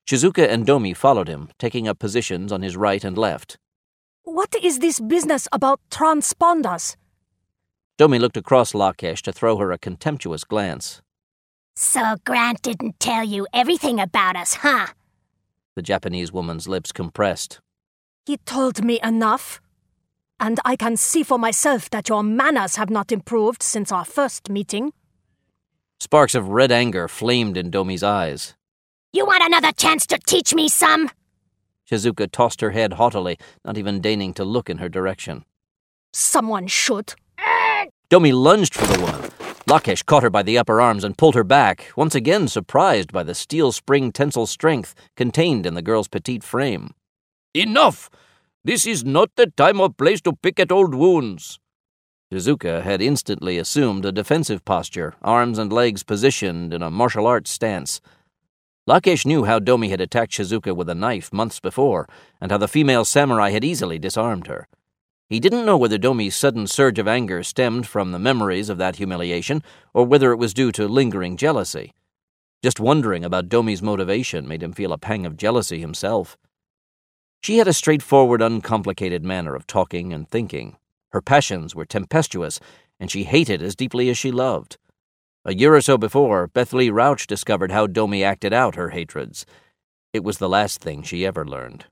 Shizuka and Domi followed him, taking up positions on his right and left. What is this business about transponders? Domi looked across Lakesh to throw her a contemptuous glance. So Grant didn't tell you everything about us, huh? The Japanese woman's lips compressed. He told me enough. And I can see for myself that your manners have not improved since our first meeting. Sparks of red anger flamed in Domi's eyes. You want another chance to teach me some? Shizuka tossed her head haughtily, not even deigning to look in her direction. Someone should. Domi lunged for the woman. Lakesh caught her by the upper arms and pulled her back, once again surprised by the steel spring tensile strength contained in the girl's petite frame. Enough! This is not the time or place to pick at old wounds. Shizuka had instantly assumed a defensive posture, arms and legs positioned in a martial arts stance. Lakesh knew how Domi had attacked Shizuka with a knife months before, and how the female samurai had easily disarmed her. He didn't know whether Domi's sudden surge of anger stemmed from the memories of that humiliation, or whether it was due to lingering jealousy. Just wondering about Domi's motivation made him feel a pang of jealousy himself. She had a straightforward, uncomplicated manner of talking and thinking. Her passions were tempestuous, and she hated as deeply as she loved. A year or so before, Beth Lee Rauch discovered how Domi acted out her hatreds. It was the last thing she ever learned.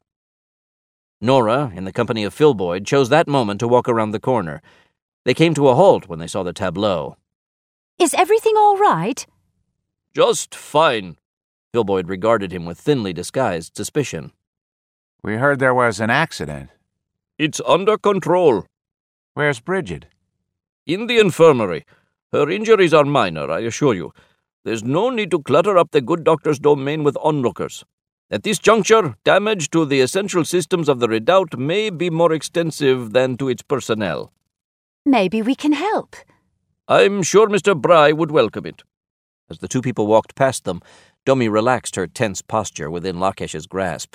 Nora, in the company of Phil Boyd, chose that moment to walk around the corner. They came to a halt when they saw the tableau. Is everything all right? Just fine. Phil Boyd regarded him with thinly disguised suspicion. We heard there was an accident. It's under control. Where's Bridget? In the infirmary. Her injuries are minor, I assure you. There's no need to clutter up the good doctor's domain with onlookers. At this juncture, damage to the essential systems of the redoubt may be more extensive than to its personnel. Maybe we can help. I'm sure Mr. Bry would welcome it. As the two people walked past them, Domi relaxed her tense posture within Lakesh's grasp.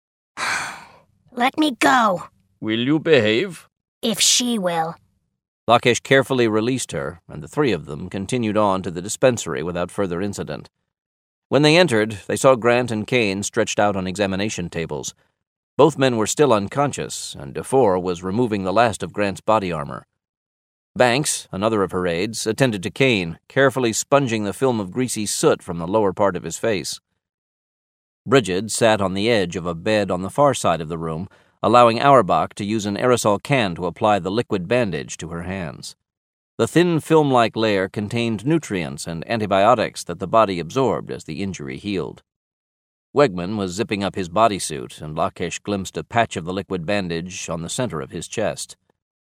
Let me go. Will you behave? If she will. Lakesh carefully released her, and the three of them continued on to the dispensary without further incident. When they entered, they saw Grant and Kane stretched out on examination tables. Both men were still unconscious, and DeFore was removing the last of Grant's body armor. Banks, another of her aides, attended to Kane, carefully sponging the film of greasy soot from the lower part of his face. Bridget sat on the edge of a bed on the far side of the room, allowing Auerbach to use an aerosol can to apply the liquid bandage to her hands. The thin film-like layer contained nutrients and antibiotics that the body absorbed as the injury healed. Wegman was zipping up his bodysuit, and Lakesh glimpsed a patch of the liquid bandage on the center of his chest.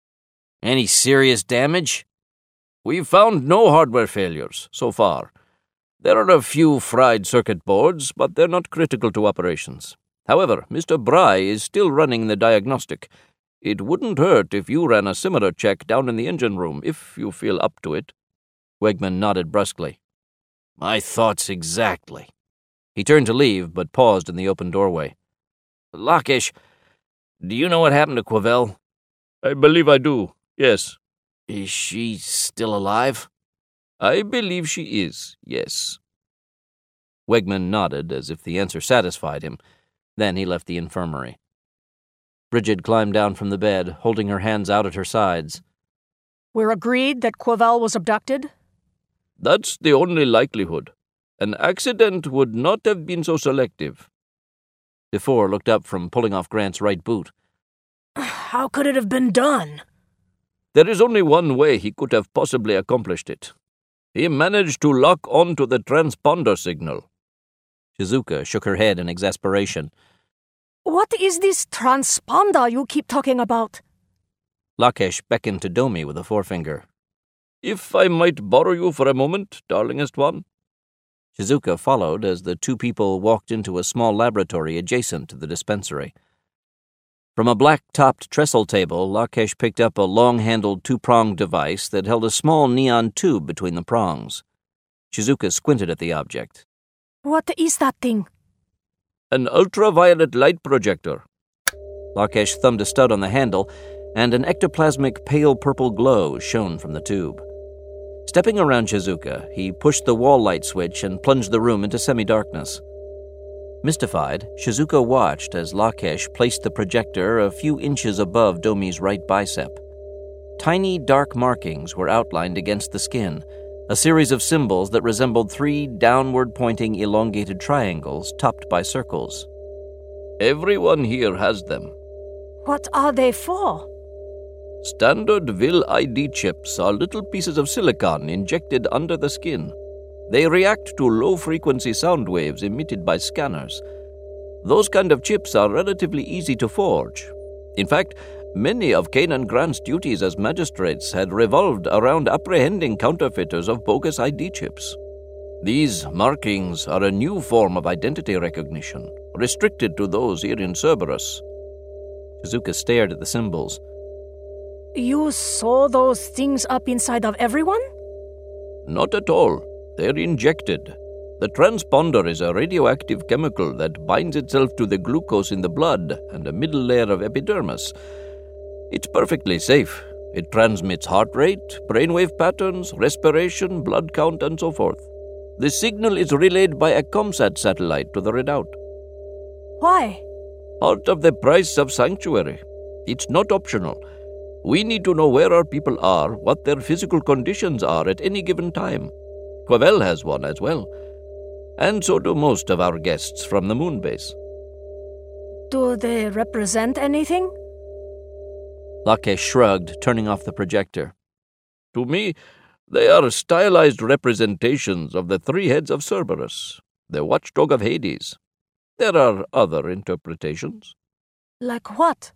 Any serious damage? We've found no hardware failures, so far. There are a few fried circuit boards, but they're not critical to operations. However, Mr. Bry is still running the diagnostic. It wouldn't hurt if you ran a similar check down in the engine room, if you feel up to it. Wegman nodded brusquely. My thoughts exactly. He turned to leave, but paused in the open doorway. Lakesh, do you know what happened to Quavell? I believe I do, yes. Is she still alive? I believe she is, yes. Wegman nodded as if the answer satisfied him. Then he left the infirmary. Bridget climbed down from the bed, holding her hands out at her sides. We're agreed that Quavell was abducted? That's the only likelihood. An accident would not have been so selective. DeFore looked up from pulling off Grant's right boot. How could it have been done? There is only one way he could have possibly accomplished it. He managed to lock onto the transponder signal. Shizuka shook her head in exasperation. What is this transponder you keep talking about? Lakesh beckoned to Domi with a forefinger. If I might borrow you for a moment, darlingest one. Shizuka followed as the two people walked into a small laboratory adjacent to the dispensary. From a black-topped trestle table, Lakesh picked up a long-handled two-pronged device that held a small neon tube between the prongs. Shizuka squinted at the object. What is that thing? An ultraviolet light projector. Lakesh thumbed a stud on the handle, and an ectoplasmic pale purple glow shone from the tube. Stepping around Shizuka, he pushed the wall light switch and plunged the room into semi-darkness. Mystified, Shizuka watched as Lakesh placed the projector a few inches above Domi's right bicep. Tiny dark markings were outlined against the skin, a series of symbols that resembled 3 downward-pointing elongated triangles topped by circles. Everyone here has them. What are they for? Standard VIL ID chips are little pieces of silicon injected under the skin. They react to low-frequency sound waves emitted by scanners. Those kind of chips are relatively easy to forge. In fact, many of Kane and Grant's duties as magistrates had revolved around apprehending counterfeiters of bogus ID chips. These markings are a new form of identity recognition, restricted to those here in Cerberus. Shizuka stared at the symbols. You saw those things up inside of everyone? Not at all. They're injected. The transponder is a radioactive chemical that binds itself to the glucose in the blood and a middle layer of epidermis. It's perfectly safe. It transmits heart rate, brainwave patterns, respiration, blood count, and so forth. The signal is relayed by a ComSat satellite to the Redoubt. Why? Part of the price of sanctuary. It's not optional. We need to know where our people are, what their physical conditions are at any given time. Quavel has one as well. And so do most of our guests from the moon base. Do they represent anything? Lakesh shrugged, turning off the projector. To me, they are stylized representations of the 3 heads of Cerberus, the watchdog of Hades. There are other interpretations. Like what?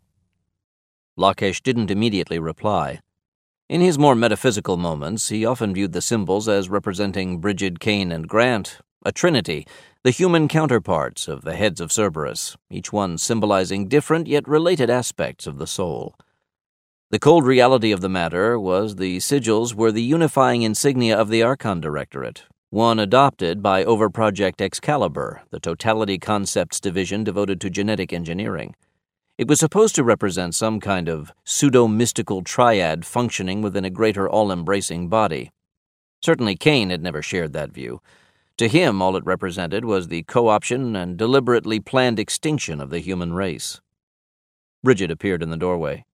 Lakesh didn't immediately reply. In his more metaphysical moments, he often viewed the symbols as representing Brigid, Kane, and Grant, a trinity, the human counterparts of the heads of Cerberus, each one symbolizing different yet related aspects of the soul. The cold reality of the matter was the sigils were the unifying insignia of the Archon Directorate, one adopted by Overproject Excalibur, the Totality Concepts division devoted to genetic engineering. It was supposed to represent some kind of pseudo-mystical triad functioning within a greater all-embracing body. Certainly Kane had never shared that view. To him, all it represented was the co-option and deliberately planned extinction of the human race. Brigid appeared in the doorway.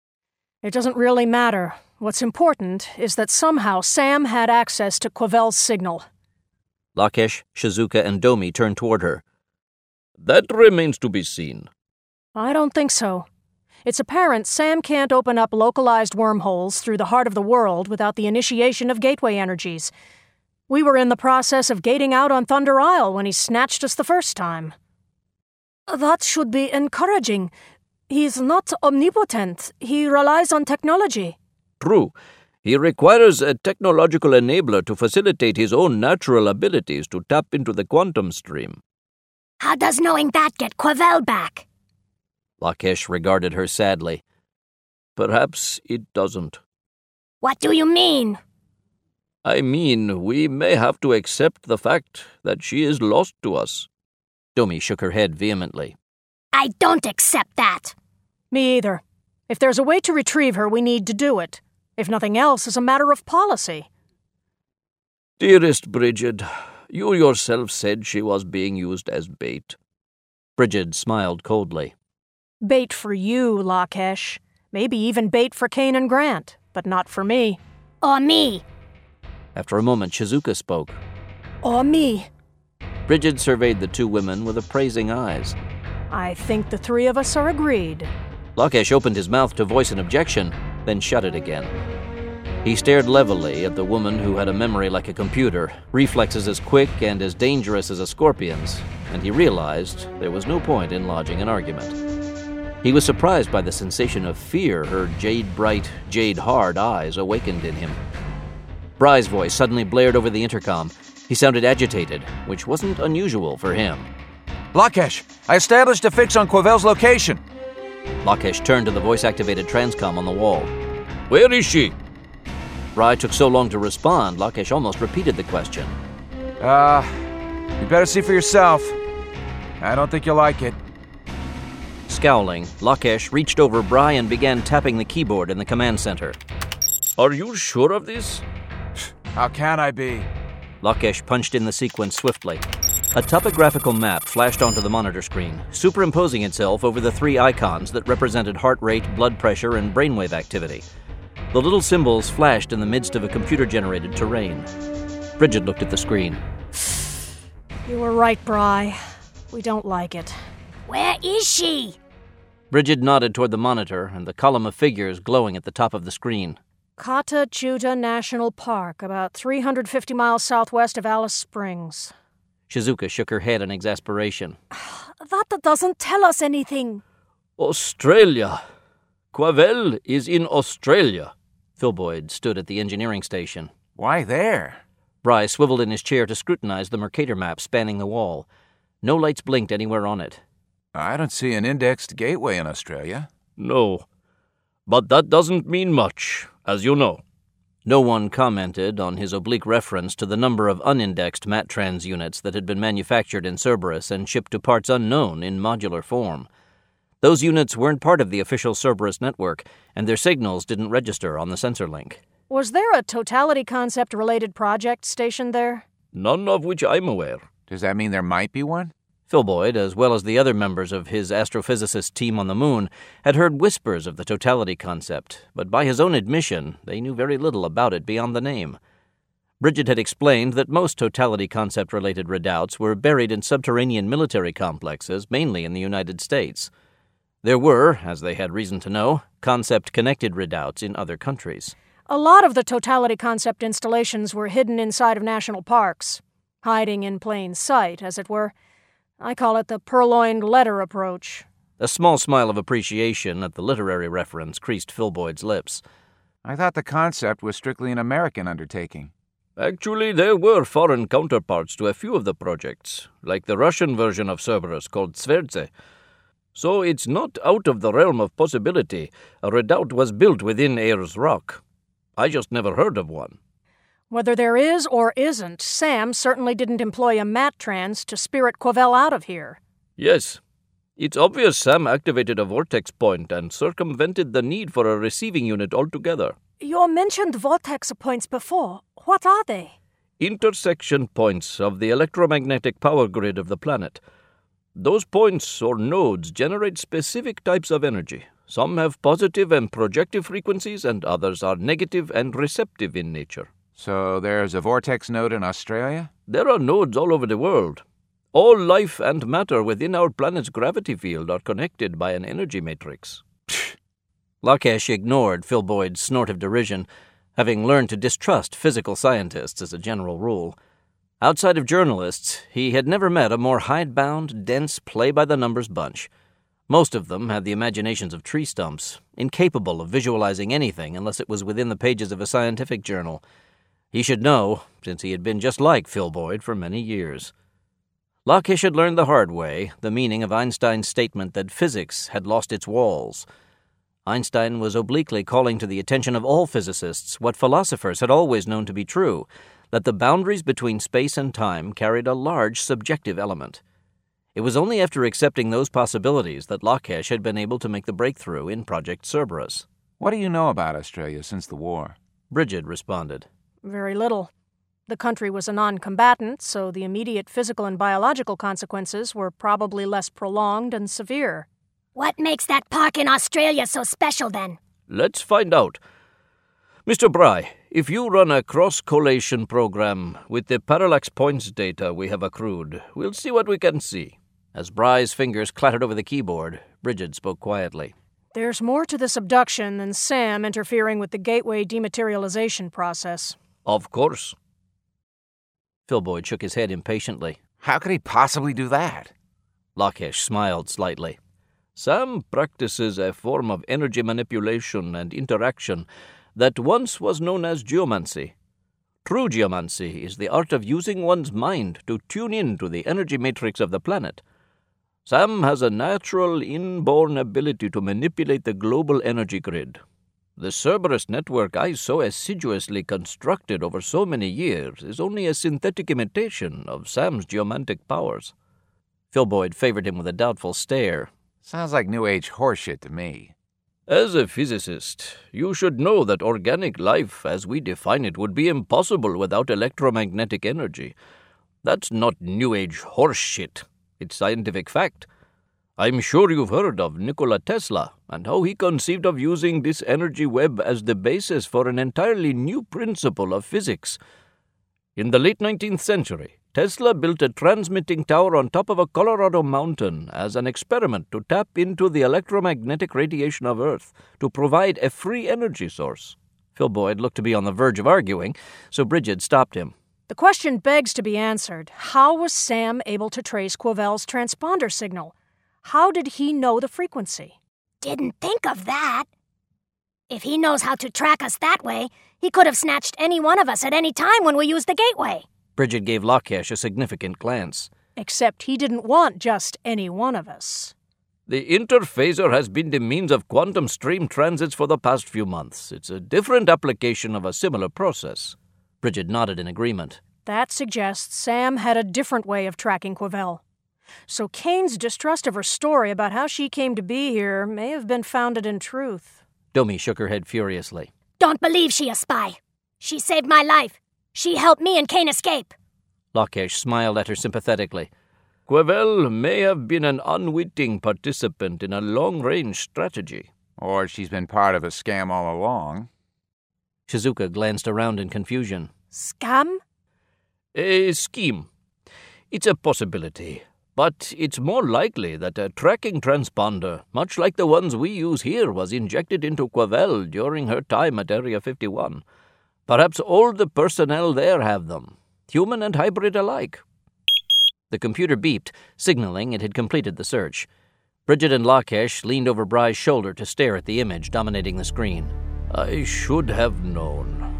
It doesn't really matter. What's important is that somehow Sam had access to Quavel's signal. Lakesh, Shizuka, and Domi turned toward her. That remains to be seen. I don't think so. It's apparent Sam can't open up localized wormholes through the heart of the world without the initiation of gateway energies. We were in the process of gating out on Thunder Isle when he snatched us the first time. That should be encouraging. He's not omnipotent. He relies on technology. True. He requires a technological enabler to facilitate his own natural abilities to tap into the quantum stream. How does knowing that get Quavel back? Lakesh regarded her sadly. Perhaps it doesn't. What do you mean? I mean, we may have to accept the fact that she is lost to us. Domi shook her head vehemently. I don't accept that. Me either. If there's a way to retrieve her, we need to do it. If nothing else, it's a matter of policy. Dearest Brigid, you yourself said she was being used as bait. Brigid smiled coldly. Bait for you, Lakesh. Maybe even bait for Kane and Grant, but not for me. Or me. After a moment, Shizuka spoke. Or me. Brigid surveyed the 2 women with appraising eyes. I think the 3 of us are agreed. Lakesh opened his mouth to voice an objection, then shut it again. He stared levelly at the woman who had a memory like a computer, reflexes as quick and as dangerous as a scorpion's, and he realized there was no point in lodging an argument. He was surprised by the sensation of fear her jade-bright, jade-hard eyes awakened in him. Bry's voice suddenly blared over the intercom. He sounded agitated, which wasn't unusual for him. Lakesh, I established a fix on Quavel's location. Lakesh turned to the voice-activated transcom on the wall. Where is she? Bry took so long to respond, Lakesh almost repeated the question. You better see for yourself. I don't think you'll like it. Scowling, Lakesh reached over Bry and began tapping the keyboard in the command center. Are you sure of this? How can I be? Lakesh punched in the sequence swiftly. A topographical map flashed onto the monitor screen, superimposing itself over the 3 icons that represented heart rate, blood pressure, and brainwave activity. The little symbols flashed in the midst of a computer-generated terrain. Bridget looked at the screen. You were right, Bry. We don't like it. Where is she? Bridget nodded toward the monitor and the column of figures glowing at the top of the screen. Kata Chuta National Park, about 350 miles southwest of Alice Springs. Shizuka shook her head in exasperation. That doesn't tell us anything. Australia. Quavel is in Australia. Phil Boyd stood at the engineering station. Why there? Bry swiveled in his chair to scrutinize the Mercator map spanning the wall. No lights blinked anywhere on it. I don't see an indexed gateway in Australia. No. But that doesn't mean much, as you know. No one commented on his oblique reference to the number of unindexed MATTRANS units that had been manufactured in Cerberus and shipped to parts unknown in modular form. Those units weren't part of the official Cerberus network, and their signals didn't register on the sensor link. Was there a totality concept-related project stationed there? None of which I'm aware. Does that mean there might be one? Phil Boyd, as well as the other members of his astrophysicist team on the moon, had heard whispers of the totality concept, but by his own admission, they knew very little about it beyond the name. Bridget had explained that most totality concept-related redoubts were buried in subterranean military complexes, mainly in the United States. There were, as they had reason to know, concept-connected redoubts in other countries. A lot of the totality concept installations were hidden inside of national parks, hiding in plain sight, as it were. I call it the purloined letter approach. A small smile of appreciation at the literary reference creased Phil Boyd's lips. I thought the concept was strictly an American undertaking. Actually, there were foreign counterparts to a few of the projects, like the Russian version of Cerberus called Sverdze. So it's not out of the realm of possibility a redoubt was built within Ayers Rock. I just never heard of one. Whether there is or isn't, Sam certainly didn't employ a MATTRANS to spirit Quavel out of here. Yes. It's obvious Sam activated a vortex point and circumvented the need for a receiving unit altogether. You mentioned vortex points before. What are they? Intersection points of the electromagnetic power grid of the planet. Those points, or nodes, generate specific types of energy. Some have positive and projective frequencies, and others are negative and receptive in nature. So there's a vortex node in Australia? There are nodes all over the world. All life and matter within our planet's gravity field are connected by an energy matrix. Lakesh ignored Phil Boyd's snort of derision, having learned to distrust physical scientists as a general rule. Outside of journalists, he had never met a more hidebound, dense, play-by-the-numbers bunch. Most of them had the imaginations of tree stumps, incapable of visualizing anything unless it was within the pages of a scientific journal. He should know, since he had been just like Phil Boyd for many years. Lakesh had learned the hard way the meaning of Einstein's statement that physics had lost its walls. Einstein was obliquely calling to the attention of all physicists what philosophers had always known to be true, that the boundaries between space and time carried a large subjective element. It was only after accepting those possibilities that Lakesh had been able to make the breakthrough in Project Cerberus. What do you know about Australia since the war? Bridget responded. Very little. The country was a non-combatant, so the immediate physical and biological consequences were probably less prolonged and severe. What makes that park in Australia so special, then? Let's find out. Mr. Bry, if you run a cross-collation program with the parallax points data we have accrued, we'll see what we can see. As Bry's fingers clattered over the keyboard, Bridget spoke quietly. There's more to this abduction than Sam interfering with the gateway dematerialization process. Of course. Phil Boyd shook his head impatiently. How could he possibly do that? Lakesh smiled slightly. Sam practices a form of energy manipulation and interaction that once was known as geomancy. True geomancy is the art of using one's mind to tune in to the energy matrix of the planet. Sam has a natural, inborn ability to manipulate the global energy grid. The Cerberus network I so assiduously constructed over so many years is only a synthetic imitation of Sam's geomantic powers. Phil Boyd favored him with a doubtful stare. Sounds like New Age horseshit to me. As a physicist, you should know that organic life, as we define it, would be impossible without electromagnetic energy. That's not New Age horse shit. It's scientific fact. I'm sure you've heard of Nikola Tesla and how he conceived of using this energy web as the basis for an entirely new principle of physics. In the late 19th century, Tesla built a transmitting tower on top of a Colorado mountain as an experiment to tap into the electromagnetic radiation of Earth to provide a free energy source. Phil Boyd looked to be on the verge of arguing, so Bridget stopped him. The question begs to be answered. How was Sam able to trace Quavel's transponder signal? How did he know the frequency? Didn't think of that. If he knows how to track us that way, he could have snatched any one of us at any time when we used the gateway. Bridget gave Lokesh a significant glance. Except he didn't want just any one of us. The interphaser has been the means of quantum stream transits for the past few months. It's a different application of a similar process. Bridget nodded in agreement. That suggests Sam had a different way of tracking Quavel. So Kane's distrust of her story about how she came to be here may have been founded in truth. Domi shook her head furiously. Don't believe she a spy. She saved my life. She helped me and Kane escape. Lokesh smiled at her sympathetically. Quavel may have been an unwitting participant in a long-range strategy. Or she's been part of a scam all along. Shizuka glanced around in confusion. Scam? A scheme. It's a possibility, but it's more likely that a tracking transponder, much like the ones we use here, was injected into Quavel during her time at Area 51. Perhaps all the personnel there have them, human and hybrid alike. The computer beeped, signaling it had completed the search. Bridget and Lokesh leaned over Bry's shoulder to stare at the image dominating the screen. I should have known.